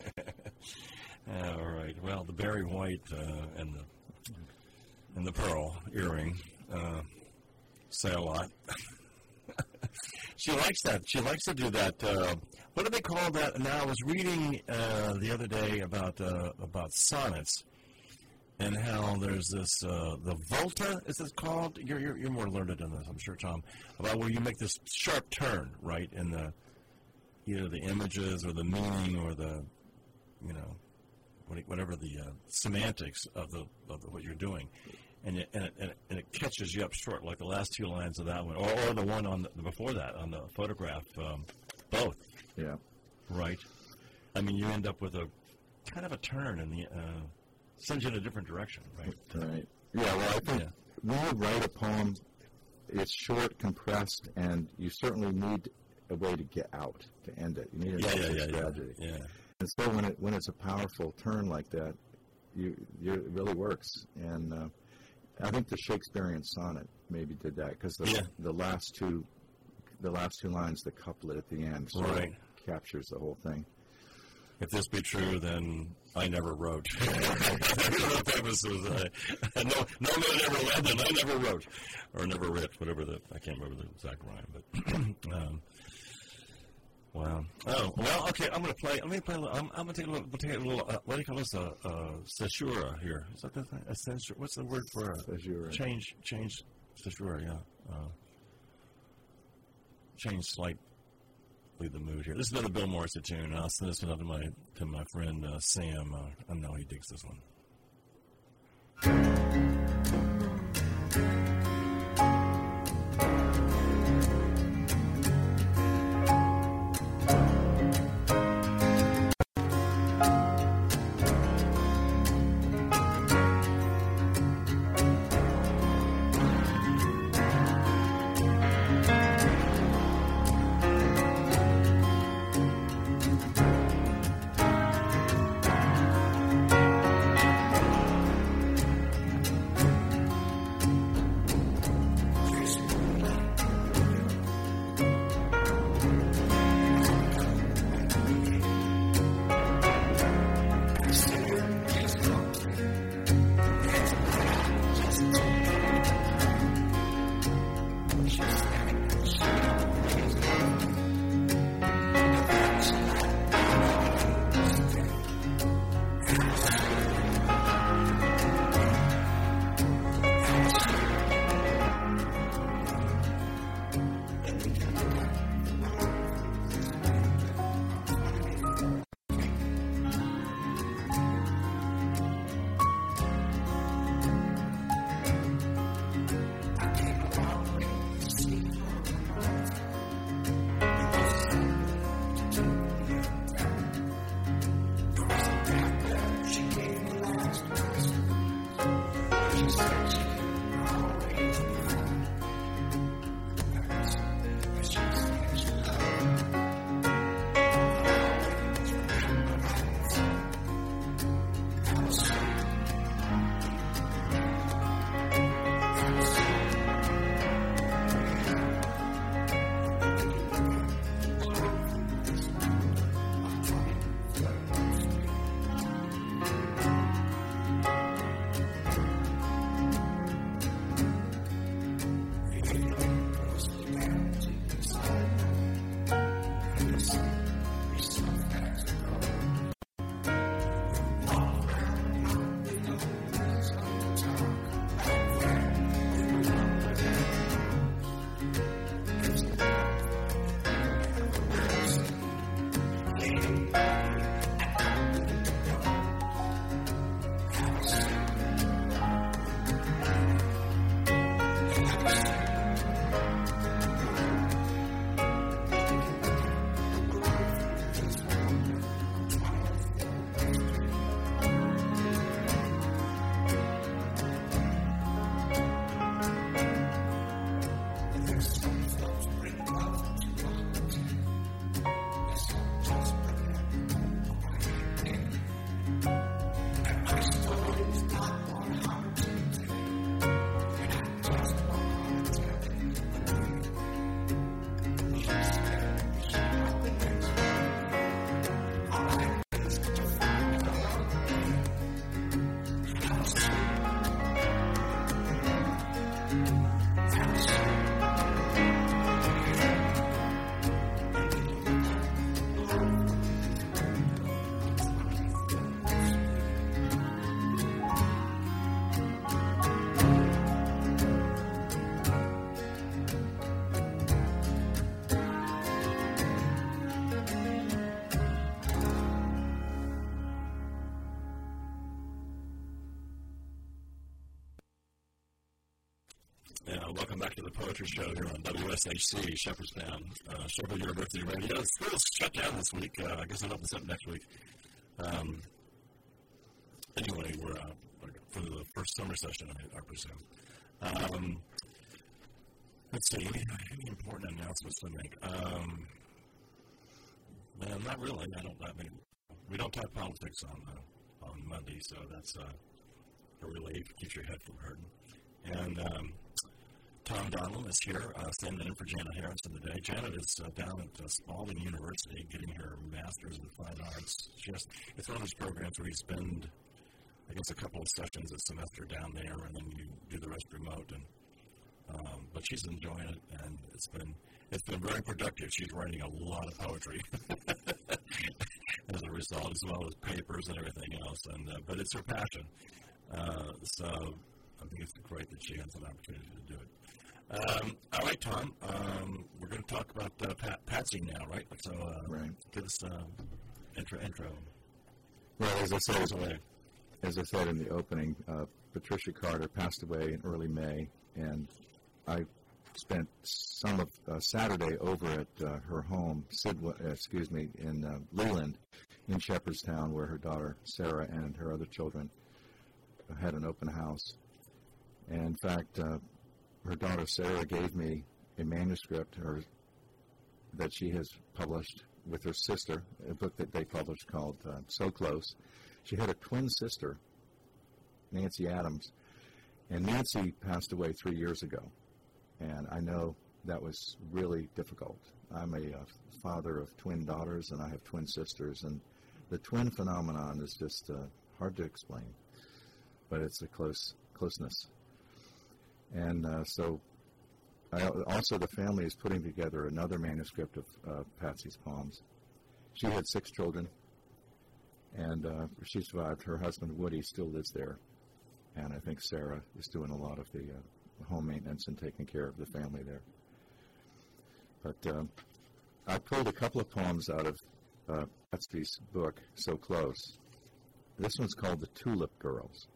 Speaker 2: All right. Well, the Barry White and the pearl earring say a lot. She likes that. She likes to do that. What do they call that? Now, I was reading the other day about sonnets and how there's this the volta. Is this called? You're more learned in this, I'm sure, Tom. About where you make this sharp turn, right, in the either the images or the meaning or the whatever the semantics of what you're doing. And it catches you up short, like the last two lines of that one, or the one before that on the photograph. Both.
Speaker 3: Yeah.
Speaker 2: Right. I mean, you end up with a kind of a turn and sends you in a different direction, right?
Speaker 3: Right. Yeah. Well, I think when you write a poem, it's short, compressed, and you certainly need a way to get out to end it. You need a tragedy.
Speaker 2: Yeah.
Speaker 3: And so when it's a powerful turn like that, it really works. And I think the Shakespearean sonnet maybe did that because the last two lines, the couplet at the end, sort of captures the whole thing.
Speaker 2: If this be true, then I never wrote. That was no man ever led, and I never wrote or never writ, whatever I can't remember the exact rhyme, but. Wow. Oh, well, okay, I'm going to play. I'm going to take a little, what do you call this, caesura here. Is that the thing? A censure? What's the word for
Speaker 3: caesura?
Speaker 2: Change, caesura, yeah. Change slightly the mood here. This is another Bill Morrissey tune, and I'll send this one to my friend Sam. I know he digs this one. Welcome back to the Poetry Show here on WSHC, Shepherdstown, Sherbrooke University Radio. The school's shut down this week. I guess it opens up next week. Anyway, we're for the first summer session, I presume. Let's see, any important announcements to make? Man, not really. I mean, we don't talk politics on Monday, so that's a relief. Keeps your head from hurting. And Tom Donald is here, standing in for Janet Harrison today. Janet is down at Spalding University getting her Master's in Fine Arts. It's one of those programs where you spend, I guess, a couple of sessions a semester down there, and then you do the rest remote. But she's enjoying it, and it's been very productive. She's writing a lot of poetry as a result, as well as papers and everything else. But it's her passion, so I think it's great that she has an opportunity to do it. All right, Tom. We're going to talk about Patsy now, right? So,
Speaker 3: right.
Speaker 2: Give us intro.
Speaker 3: Well, as I said in the opening, Patricia Carter passed away in early May, and I spent some of Saturday over at her home, in Leland, in Shepherdstown, where her daughter Sarah and her other children had an open house. And in fact, her daughter Sarah gave me a manuscript that she has published with her sister, a book that they published called So Close. She had a twin sister, Nancy Adams, and Nancy passed away 3 years ago. And I know that was really difficult. I'm a father of twin daughters, and I have twin sisters, and the twin phenomenon is just hard to explain, but it's a closeness. And so Also, the family is putting together another manuscript of Patsy's poems. She had 6 children, and she survived. Her husband, Woody, still lives there, and I think Sarah is doing a lot of the home maintenance and taking care of the family there. But I pulled a couple of poems out of Patsy's book, So Close. This one's called The Tulip Girls.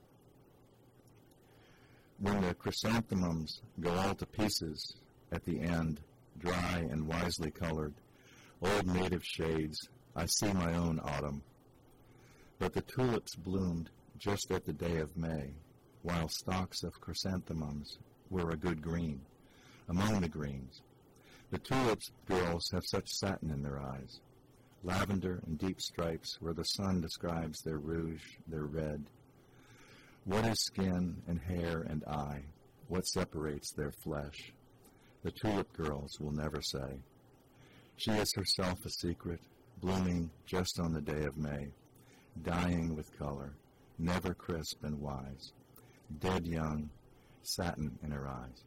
Speaker 3: When the chrysanthemums go all to pieces at the end, dry and wisely colored, old native shades, I see my own autumn. But the tulips bloomed just at the day of May, while stalks of chrysanthemums were a good green. Among the greens, the tulips girls have such satin in their eyes, lavender and deep stripes where the sun describes their rouge, their red. What is skin and hair and eye? What separates their flesh? The tulip girls will never say. She is herself a secret, blooming just on the day of May, dying with color, never crisp and wise, dead young, satin in her eyes.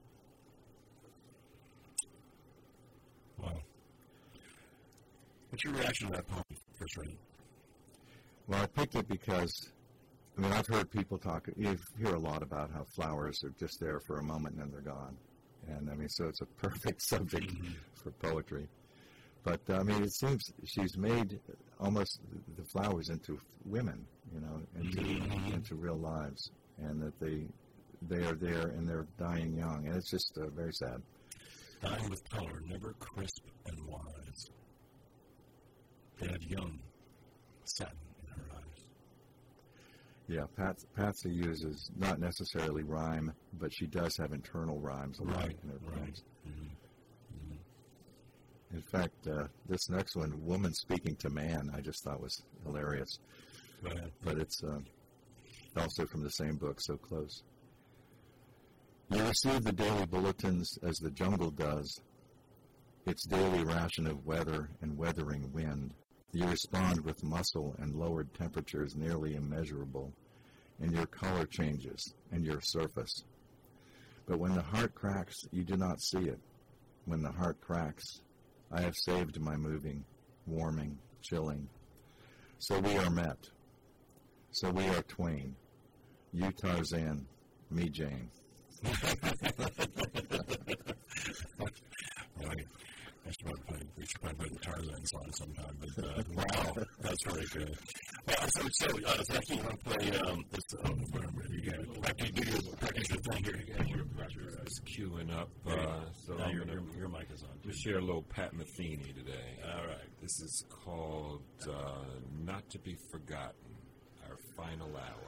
Speaker 2: Wow. What's your reaction to that poem, first reading?
Speaker 3: Well, I picked it because, I've heard people talk, you hear a lot about how flowers are just there for a moment and then they're gone. And, so it's a perfect subject for poetry. But, it seems she's made almost the flowers into women, into real lives. And that they are there and they're dying young. And it's just very sad.
Speaker 2: Dying with color, never crisp and wise. Dead young, satin in her eyes.
Speaker 3: Yeah, Patsy uses not necessarily rhyme, but she does have internal rhymes a lot in her poems. Mm-hmm. Mm-hmm. In fact, this next one, Woman Speaking to Man, I just thought was hilarious.
Speaker 2: Go ahead.
Speaker 3: But it's also from the same book, So Close. You receive the daily bulletins as the jungle does, its daily ration of weather and weathering wind. You respond with muscle and lowered temperatures nearly immeasurable, and your color changes and your surface. But when the heart cracks, you do not see it. When the heart cracks, I have saved my moving, warming, chilling. So we are met. So we are twain. You Tarzan, me Jane.
Speaker 2: Right. We should probably play the Tarzan song sometime. But wow, that's really good. Well, thank you. You want to play this? You got it. After you do your practice your thing here, you got your
Speaker 5: Just queuing up. So
Speaker 2: now your mic is on.
Speaker 5: We'll share a little Pat Metheny today.
Speaker 2: All right.
Speaker 5: This is called Not to Be Forgotten, Our Final Hour.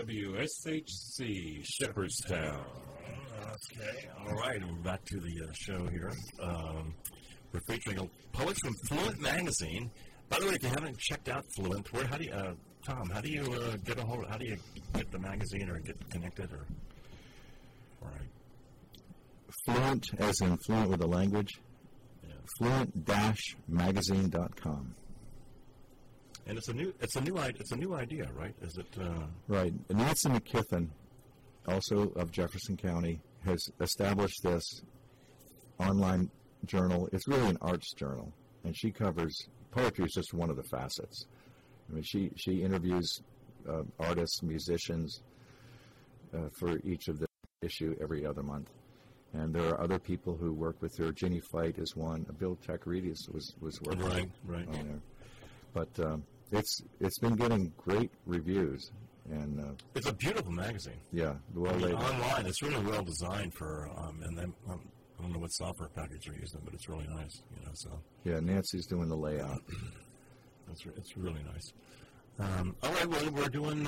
Speaker 5: WSHC, Shepherdstown.
Speaker 2: Okay, all right, we're back to the show here. We're featuring poets from Fluent Magazine. By the way, if you haven't checked out Fluent, how do you, Tom, how do you get a hold? How do you get the magazine or get connected? Or all right,
Speaker 3: Fluent, as in fluent with a language.
Speaker 2: yeah.
Speaker 3: Fluent-magazine.com.
Speaker 2: And it's a new idea, right? Is it?
Speaker 3: Right. Nancy McKiffin, also of Jefferson County, has established this online journal. It's really an arts journal, and she covers poetry is just one of the facets. I mean, she interviews artists, musicians for each of the issue every other month, and there are other people who work with her. Ginny Fight is one. Bill Takaridis was working
Speaker 2: right
Speaker 3: on there, but it's been getting great reviews. And
Speaker 2: it's a beautiful magazine.
Speaker 3: Yeah, well laid out.
Speaker 2: Online, it's really well designed for, and then I don't know what software package they're using, but it's really nice. So
Speaker 3: yeah, Nancy's doing the layout.
Speaker 2: It's really nice. All right, well, we're doing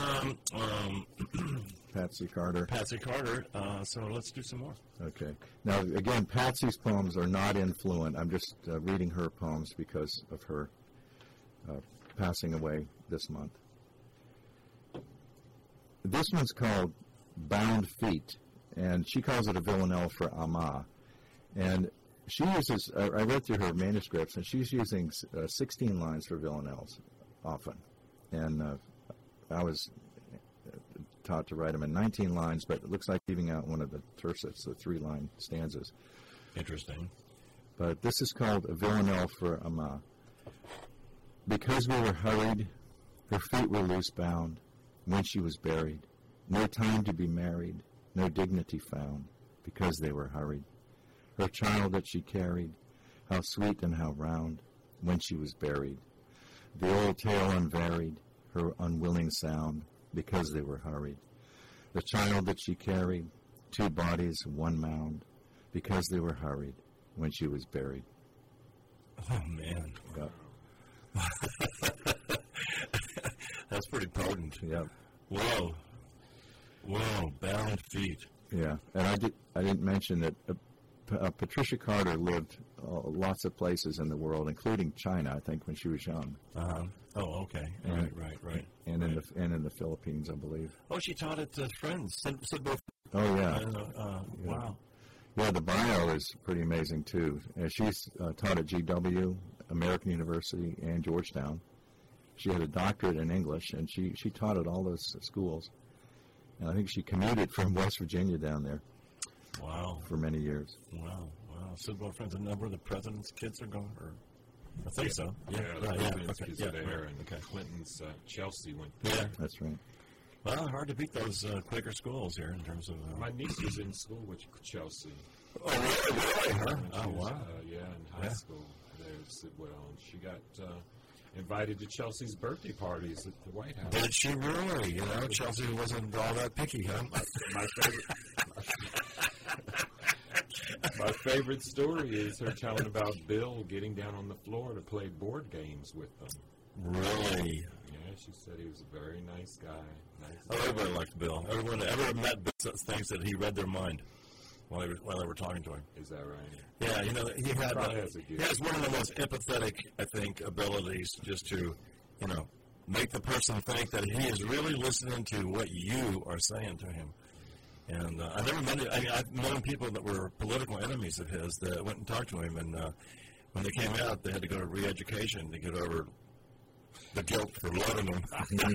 Speaker 3: Patsy Carter.
Speaker 2: So let's do some more.
Speaker 3: Okay. Now, again, Patsy's poems are not in Fluent. I'm just reading her poems because of her passing away this month. This one's called Bound Feet, and she calls it a villanelle for Ama. And she uses, I read through her manuscripts, and she's using 16 lines for villanelles often. And I was taught to write them in 19 lines, but it looks like leaving out one of the tercets, the 3-line stanzas.
Speaker 2: Interesting.
Speaker 3: But this is called a villanelle for Ama. Because we were hurried, her feet were loose bound. When she was buried, no time to be married, no dignity found, because they were hurried. Her child that she carried, how sweet and how round, when she was buried. The old tale unvaried, her unwilling sound, because they were hurried. The child that she carried, 2 bodies, 1 mound, because they were hurried, when she was buried.
Speaker 2: Oh, man.
Speaker 3: Yep.
Speaker 2: That's pretty potent.
Speaker 3: Yep.
Speaker 2: Whoa, bound feet.
Speaker 3: Yeah, and I didn't mention that Patricia Carter lived lots of places in the world, including China, I think, when she was young.
Speaker 2: Oh, okay. Right.
Speaker 3: And in the Philippines, I believe.
Speaker 2: Oh, she taught at Friends.
Speaker 3: Oh yeah.
Speaker 2: Wow.
Speaker 3: Yeah, the bio is pretty amazing too. She's taught at GW, American University, and Georgetown. She had a doctorate in English, and she taught at all those schools. And I think she commuted from West Virginia down there.
Speaker 2: Wow.
Speaker 3: For many years.
Speaker 2: Wow. Sidwell Friends, a number of the president's kids are going, I think so.
Speaker 5: Yeah, the president's kids are there,
Speaker 2: right.
Speaker 5: and Clinton's Chelsea went there.
Speaker 2: Yeah.
Speaker 3: That's right.
Speaker 2: Well, hard to beat those Quaker schools here in terms of...
Speaker 5: My niece was in school with Chelsea.
Speaker 2: Oh, really? Huh?
Speaker 5: Oh,
Speaker 2: wow.
Speaker 5: In high school there at Sidwell, and she got invited to Chelsea's birthday parties at the White House.
Speaker 2: Did she really? Chelsea wasn't all that picky, huh?
Speaker 5: My favorite story is her telling about Bill getting down on the floor to play board games with them.
Speaker 2: Really?
Speaker 5: Yeah, she said he was a very nice guy.
Speaker 2: Everybody liked Bill. Everyone that ever met Bill thinks that he read their mind while they were talking to him.
Speaker 5: Is that right?
Speaker 2: Yeah, he has one of the most empathetic, I think, abilities just to, make the person think that he is really listening to what you are saying to him. And I've known people that were political enemies of his that went and talked to him, and when they came out, they had to go to re-education to get over the guilt for loving him.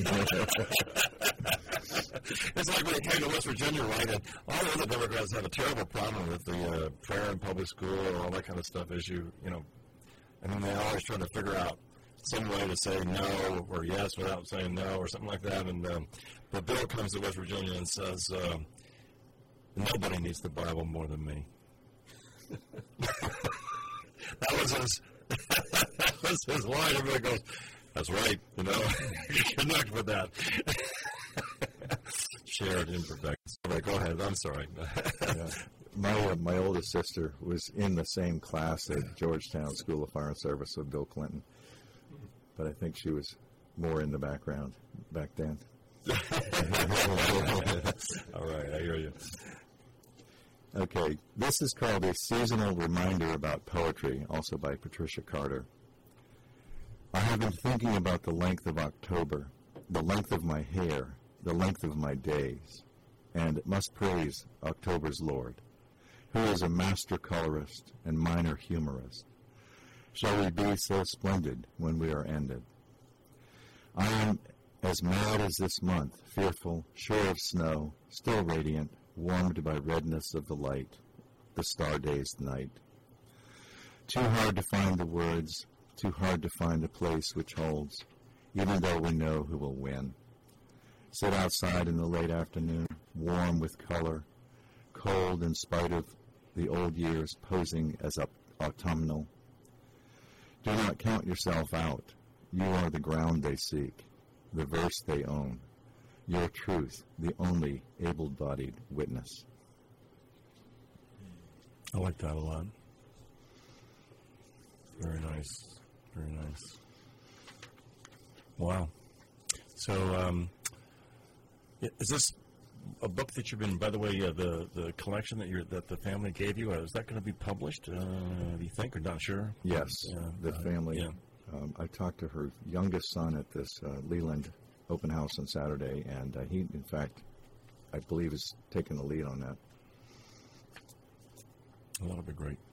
Speaker 2: It's like when they came to West Virginia, right, and all the other Democrats have a terrible problem with the prayer in public school or all that kind of stuff issue, and then they're always trying to figure out some way to say no or yes without saying no or something like that. And the bill comes to West Virginia and says, nobody needs the Bible more than me. That was his line. Everybody goes, that's right, connect with that. Shared imperfections. Right, go ahead. I'm sorry.
Speaker 3: My oldest sister was in the same class at Georgetown School of Fire and Service with Bill Clinton, but I think she was more in the background back then.
Speaker 2: All right, I hear you.
Speaker 3: Okay, this is called A Seasonal Reminder About Poetry, also by Patricia Carter. I have been thinking about the length of October, the length of my hair, the length of my days, and must praise October's Lord, who is a master colorist and minor humorist. Shall we be so splendid when we are ended? I am as mad as this month, fearful, sure of snow, still radiant, warmed by redness of the light, the star-dazed night. Too hard to find the words, too hard to find the place which holds, even though we know who will win. Sit outside in the late afternoon, warm with color, cold in spite of the old years posing as autumnal. Do not count yourself out. You are the ground they seek, the verse they own, your truth, the only able-bodied witness.
Speaker 2: I like that a lot. Very nice. Very nice. Wow. So, is this a book that you've been, by the way, the collection that the family gave you, is that going to be published, do you think, or not sure?
Speaker 3: Yes, the family.
Speaker 2: Yeah.
Speaker 3: I talked to her youngest son at this Leland open house on Saturday, and he, in fact, I believe is taking the lead on that.
Speaker 2: Well, that'll be great.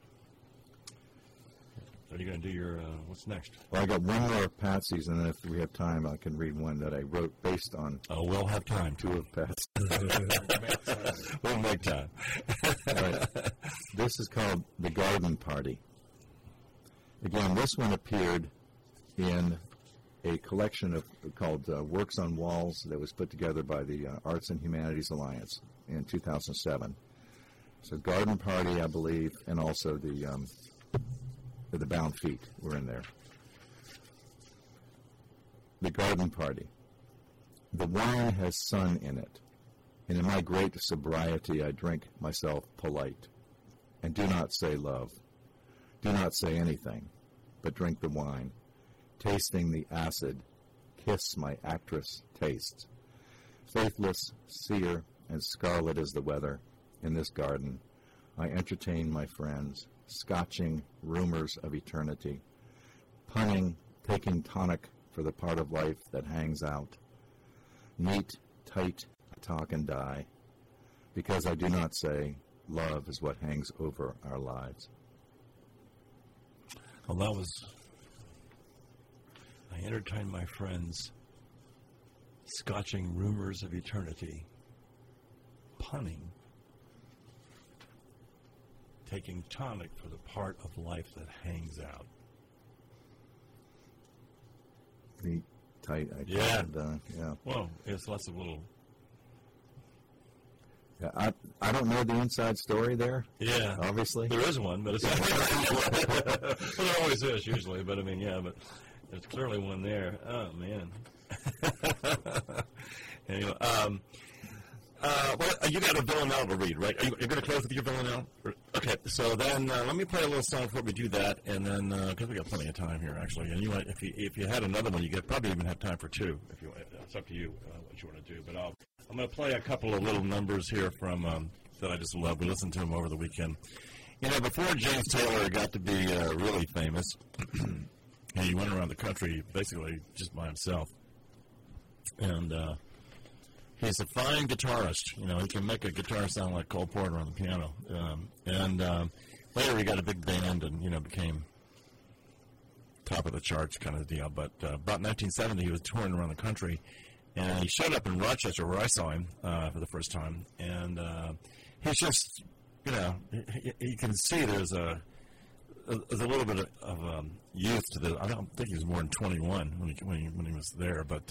Speaker 2: So are you going to do your, what's next?
Speaker 3: Well, I got one more of Patsy's, and then if we have time, I can read one that I wrote based on.
Speaker 2: Oh, we'll have time.
Speaker 3: Two of Patsy's.
Speaker 2: We'll make time.
Speaker 3: All right. This is called The Garden Party. Again, this one appeared in a collection called Works on Walls that was put together by the Arts and Humanities Alliance in 2007. So Garden Party, I believe, and also the Bound Feet were in there. The Garden Party. The wine has sun in it, and in my great sobriety I drink myself polite, and do not say love. Do not say anything, but drink the wine, tasting the acid, kiss my actress tastes. Faithless, sear, and scarlet is the weather in this garden. I entertain my friends, scotching rumors of eternity, punning, taking tonic for the part of life that hangs out. Neat, tight, talk and die, because I do not say love is what hangs over our lives.
Speaker 2: Well, that was, I entertain my friends, scotching rumors of eternity, punning, taking tonic for the part of life that hangs out.
Speaker 3: Neat, tight,
Speaker 2: yeah.
Speaker 3: Yeah.
Speaker 2: Well, it's lots of little.
Speaker 3: Yeah, I don't know the inside story there.
Speaker 2: Yeah,
Speaker 3: obviously
Speaker 2: there is one, but it's well, there always is usually. But I mean, yeah, but there's clearly one there. Oh man. Anyway, well, you got a villanelle to read, right? You're going to close with your villanelle? Okay, so then let me play a little song before we do that, and then because we got plenty of time here, actually. And you might, if you had another one, you could probably even have time for two. If you, it's up to you what you want to do. But I'm going to play a couple of little numbers here from that I just love. We listened to them over the weekend. You know, before James Taylor got to be really famous, he went around the country basically just by himself, and he's a fine guitarist. You know, he can make a guitar sound like Cole Porter on the piano. And later he got a big band and, you know, became top of the charts kind of deal. But about 1970, he was touring around the country. And he showed up in Rochester where I saw him for the first time. And he's just, you know, you can see there's a little bit of youth to the. I don't think he was more than 21 when he was there. But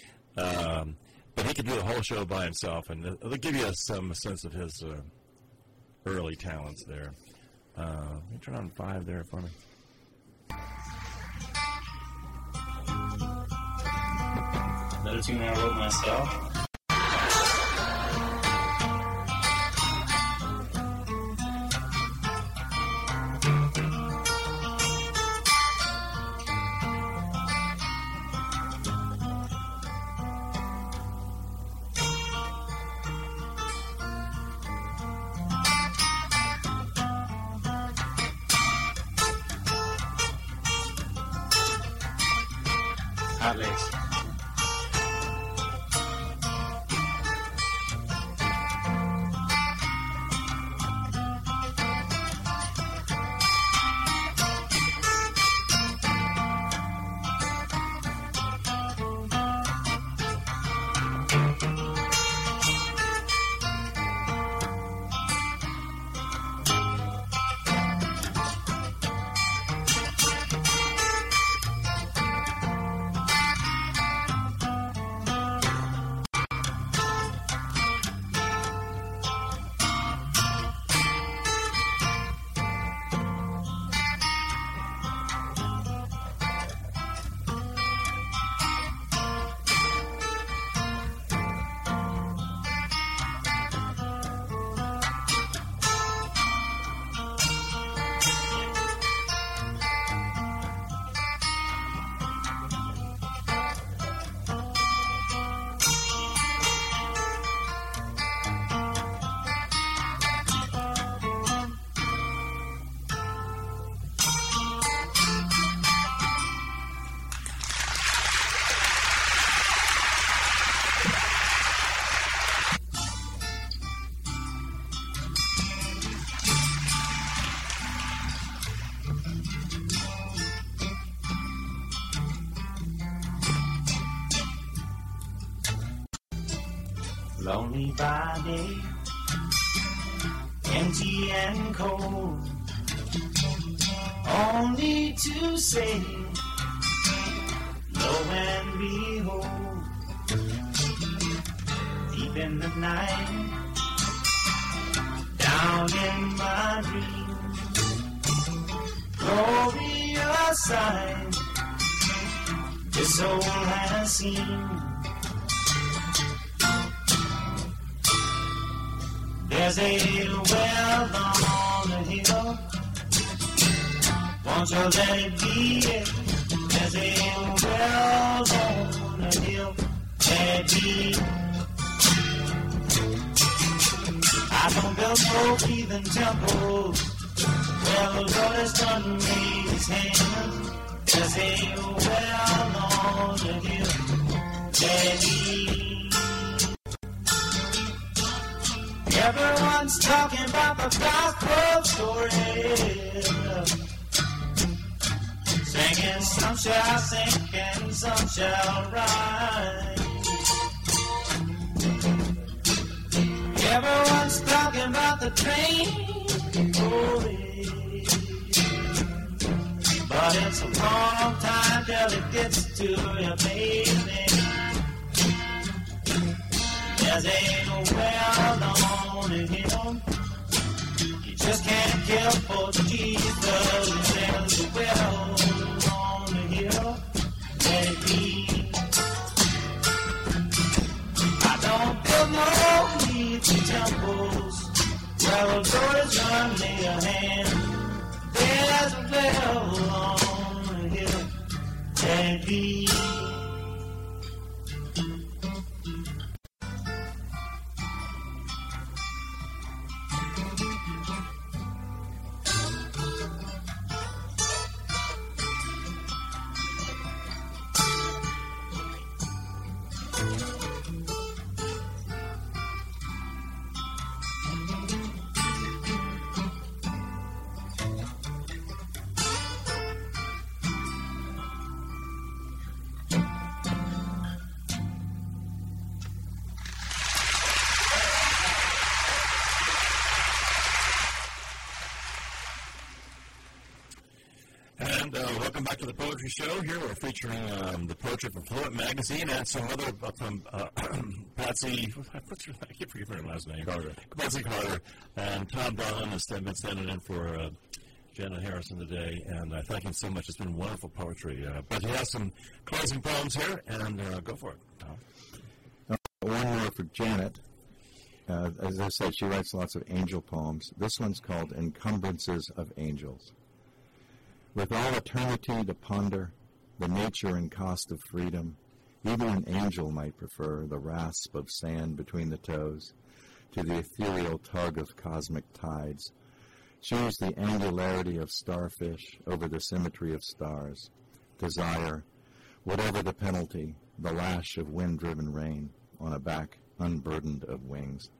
Speaker 2: he could do the whole show by himself, and it'll give you some sense of his early talents there. Let me turn on 5 there for me.
Speaker 9: Another tune I wrote myself. outlets.
Speaker 6: Lonely by day, empty and cold, only to say, lo and behold, deep in the night, down in my dreams, glorious sight, this soul has seen. There's a well on the hill, won't you let it be it? There's a well on the hill, let it be. I don't build no heathen temples, well the Lord has done made his hands. There's a well on the hill, let it be. Everyone's talking about the gospel story, singing some shall sink and some shall rise. Everyone's talking about the train rolling, but it's a long time till it gets to your baby. There's a well on the hill, you just can't kill for Jesus. There's a well on the hill, let it be. I don't build no heathen temples, well the Lord has run me a hand. There's a well on the hill, let it be.
Speaker 2: Welcome back to the Poetry Show. Here we're featuring the poetry from Poet Magazine and some other from Patsy. What's her? I keep forgetting her last name.
Speaker 3: Carter.
Speaker 2: Patsy Carter and Tom Donlan has been standing in for Janet Harrison today, and I thank him so much. It's been wonderful poetry. But he has some closing poems here, and go for it, Tom.
Speaker 3: One more for Janet. As I said, she writes lots of angel poems. This one's called Encumbrances of Angels. With all eternity to ponder, the nature and cost of freedom, even an angel might prefer the rasp of sand between the toes to the ethereal tug of cosmic tides. Choose the angularity of starfish over the symmetry of stars. Desire, Whatever the penalty, the lash of wind-driven rain on a back unburdened of wings.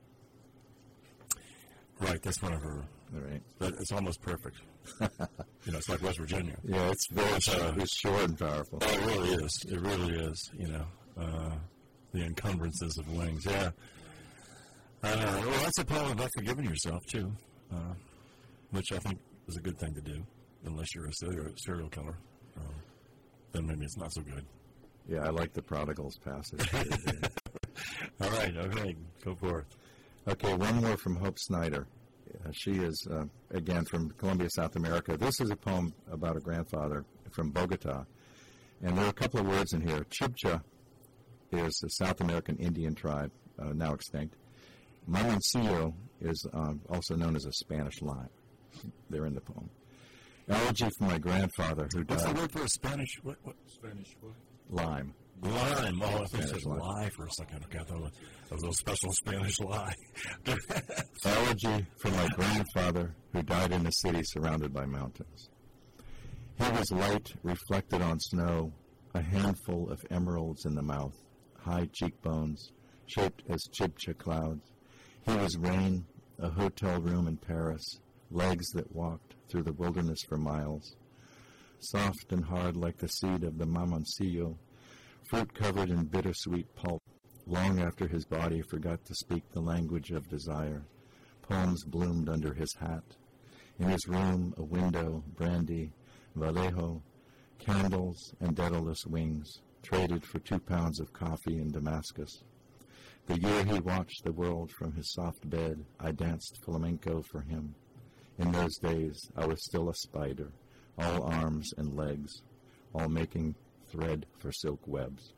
Speaker 2: Right, that's one of her.
Speaker 3: Right.
Speaker 2: It's almost perfect. It's like West Virginia.
Speaker 3: Yeah, it's very it's short and powerful.
Speaker 2: Oh, it really is. It really is, the encumbrances of wings. Yeah. Well, that's a poem about forgiving yourself, too, which I think is a good thing to do, unless you're a serial killer. Then maybe it's not so good.
Speaker 3: Yeah, I like the prodigal's passage.
Speaker 2: All right, okay, go forth.
Speaker 3: Okay, one more from Hope Snyder. She is, again, from Colombia, South America. This is a poem about a grandfather from Bogota. And there are a couple of words in here. Chibcha is a South American Indian tribe, now extinct. Mamoncillo is also known as a Spanish lime. They're in the poem. Elegy for my grandfather who died.
Speaker 2: What's the word for a Spanish? What?
Speaker 5: Spanish what?
Speaker 3: Lime.
Speaker 2: Lime. Oh, I think it said lie for a second. Okay, I thought it was a special Spanish lie.
Speaker 3: Elegy for my grandfather who died in a city surrounded by mountains. He was light reflected on snow, a handful of emeralds in the mouth, high cheekbones, shaped as Chibcha clouds. He was rain, a hotel room in Paris, legs that walked through the wilderness for miles. Soft and hard like the seed of the mamoncillo, fruit covered in bittersweet pulp, long after his body forgot to speak the language of desire. Poems bloomed under his hat. In his room, a window, brandy, Vallejo, candles, and Daedalus wings, traded for 2 pounds of coffee in Damascus. The year he watched the world from his soft bed, I danced flamenco for him. In those days, I was still a spider, all arms and legs, all making thread for silk webs.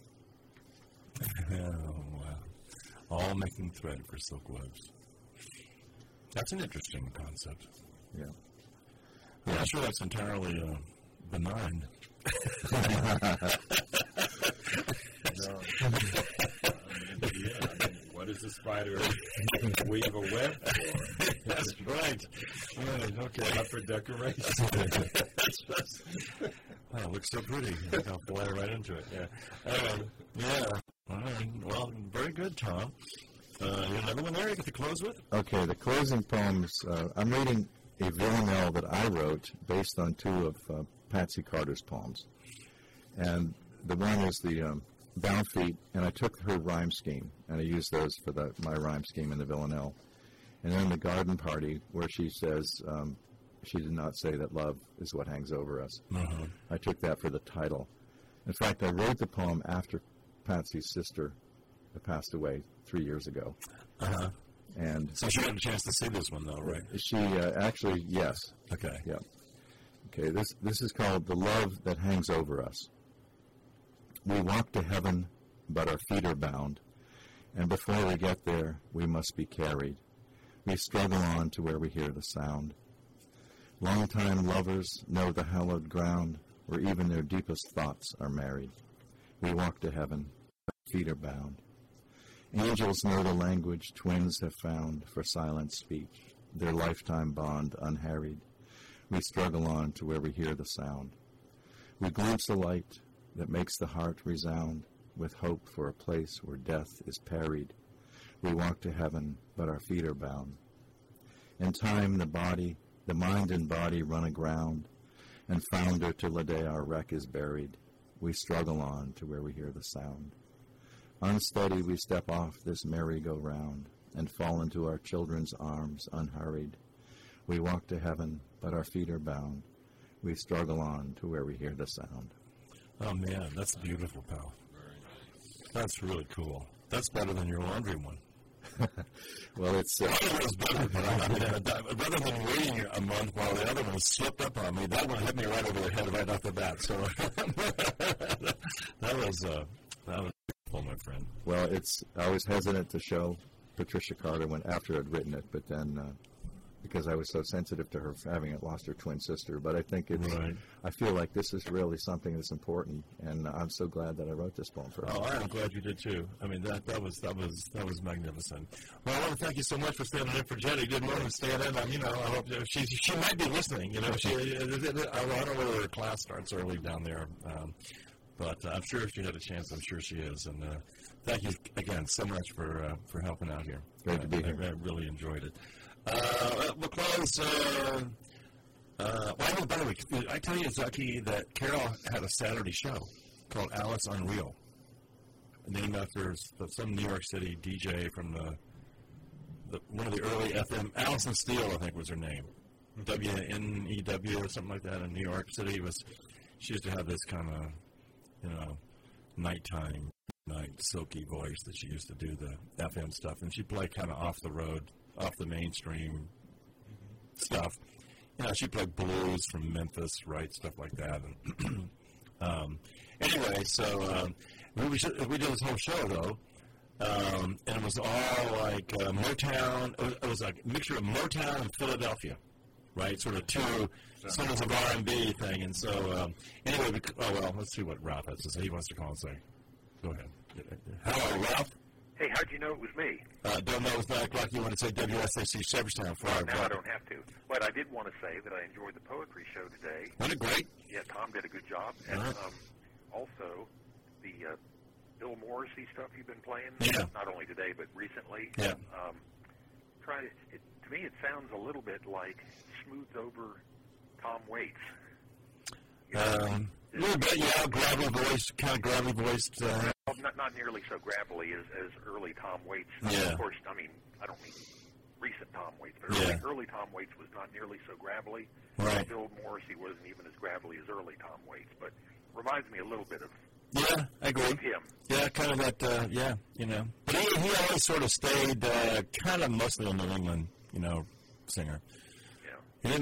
Speaker 2: Oh, wow. All making thread for silk webs. That's an interesting concept.
Speaker 3: Yeah.
Speaker 2: I'm not sure that's entirely benign.
Speaker 5: What is a spider weave a web for?
Speaker 2: That's right. Okay.
Speaker 5: Not for decoration.
Speaker 2: Wow, it looks so pretty. I'll fly right into it. Yeah. Yeah. All right. Well, very good, Tom. You have another one there you get to close with?
Speaker 3: Okay, the closing poems. I'm reading a villanelle that I wrote based on 2 of Patsy Carter's poems. And the one is the Bound Feet, and I took her rhyme scheme, and I used those for my rhyme scheme in the villanelle. And then the Garden Party, where she says, she did not say that love is what hangs over us.
Speaker 2: Uh-huh.
Speaker 3: I took that for the title. In fact, I wrote the poem after Patsy's sister passed away 3 years ago.
Speaker 2: Uh-huh.
Speaker 3: And
Speaker 2: so she got a chance to see this one, though, right?
Speaker 3: She actually, yes.
Speaker 2: Okay.
Speaker 3: Yeah. Okay, this is called The Love That Hangs Over Us. We walk to heaven, but our feet are bound, and before we get there, we must be carried. We struggle on to where we hear the sound. Long-time lovers know the hallowed ground, where even their deepest thoughts are married. We walk to heaven, but our feet are bound. Angels know the language twins have found for silent speech, their lifetime bond unharried. We struggle on to where we hear the sound. We glimpse a light that makes the heart resound with hope for a place where death is parried. We walk to heaven, but our feet are bound. In time, the mind and body run aground, and founder till the day our wreck is buried. We struggle on to where we hear the sound. Unsteady, we step off this merry-go-round and fall into our children's arms unhurried. We walk to heaven, but our feet are bound. We struggle on to where we hear the sound.
Speaker 2: Oh, man, that's beautiful, pal. That's really cool. That's better than your laundry one.
Speaker 3: Well, it's...
Speaker 2: better, but rather than waiting a month while the other one slipped up on me, that one hit me right over the head right off the bat. So that was beautiful, my friend.
Speaker 3: Well, I was hesitant to show Patricia Carter after I'd written it, but then... because I was so sensitive to her having lost her twin sister. But I think I feel like this is really something that's important, and I'm so glad that I wrote this poem for her.
Speaker 2: Oh, I'm glad you did too. I mean, that was magnificent. Well, I want to thank you so much for standing in for Jenny. Good morning, stand in. I hope she might be listening. I don't know whether her class starts early down there. But I'm sure if she had a chance, I'm sure she is. And thank you again so much for helping out here.
Speaker 3: Great to be here.
Speaker 2: I really enjoyed it. We'll close. By the way, I tell you, Zucky, that Carol had a Saturday show called Alice Unreal, named after some New York City DJ from one of the early FM. Allison Steele, I think, was her name. WNEW or something like that in New York City. She used to have this kind of, nighttime, silky voice that she used to do the FM stuff, and she'd play kind of off the road, off the mainstream stuff. She played blues from Memphis, right, stuff like that. And anyway, so we did this whole show though, and it was all like Motown. It was like a mixture of Motown and Philadelphia, right? Sort of two sons of R&B thing. And so anyway, let's see what Ralph has to say. He wants to call and say. Go ahead. Hello, Ralph.
Speaker 7: Hey, how'd you know it was me?
Speaker 2: Don't know. It's 9 o'clock. You want to say WSAC Shepherdstown for our
Speaker 7: Now I don't have to. But I did want to say that I enjoyed the poetry show today.
Speaker 2: Wasn't it great?
Speaker 7: Yeah, Tom did a good job. And also, the Bill Morrissey stuff you've been playing, not only today but recently.
Speaker 2: Yeah.
Speaker 7: To me, it sounds a little bit like smoothed over Tom Waits.
Speaker 2: A little bit, yeah, gravelly voice, kind of gravelly voiced.
Speaker 7: Not nearly so gravelly as early Tom Waits.
Speaker 2: Yeah.
Speaker 7: Of course, I mean, I don't mean recent Tom Waits, but early Tom Waits was not nearly so gravelly.
Speaker 2: Right.
Speaker 7: Bill Morrissey wasn't even as gravelly as early Tom Waits, but reminds me a little bit of
Speaker 2: I agree.
Speaker 7: him.
Speaker 2: Yeah, kind of that, But he always sort of stayed kind of mostly a New England, singer.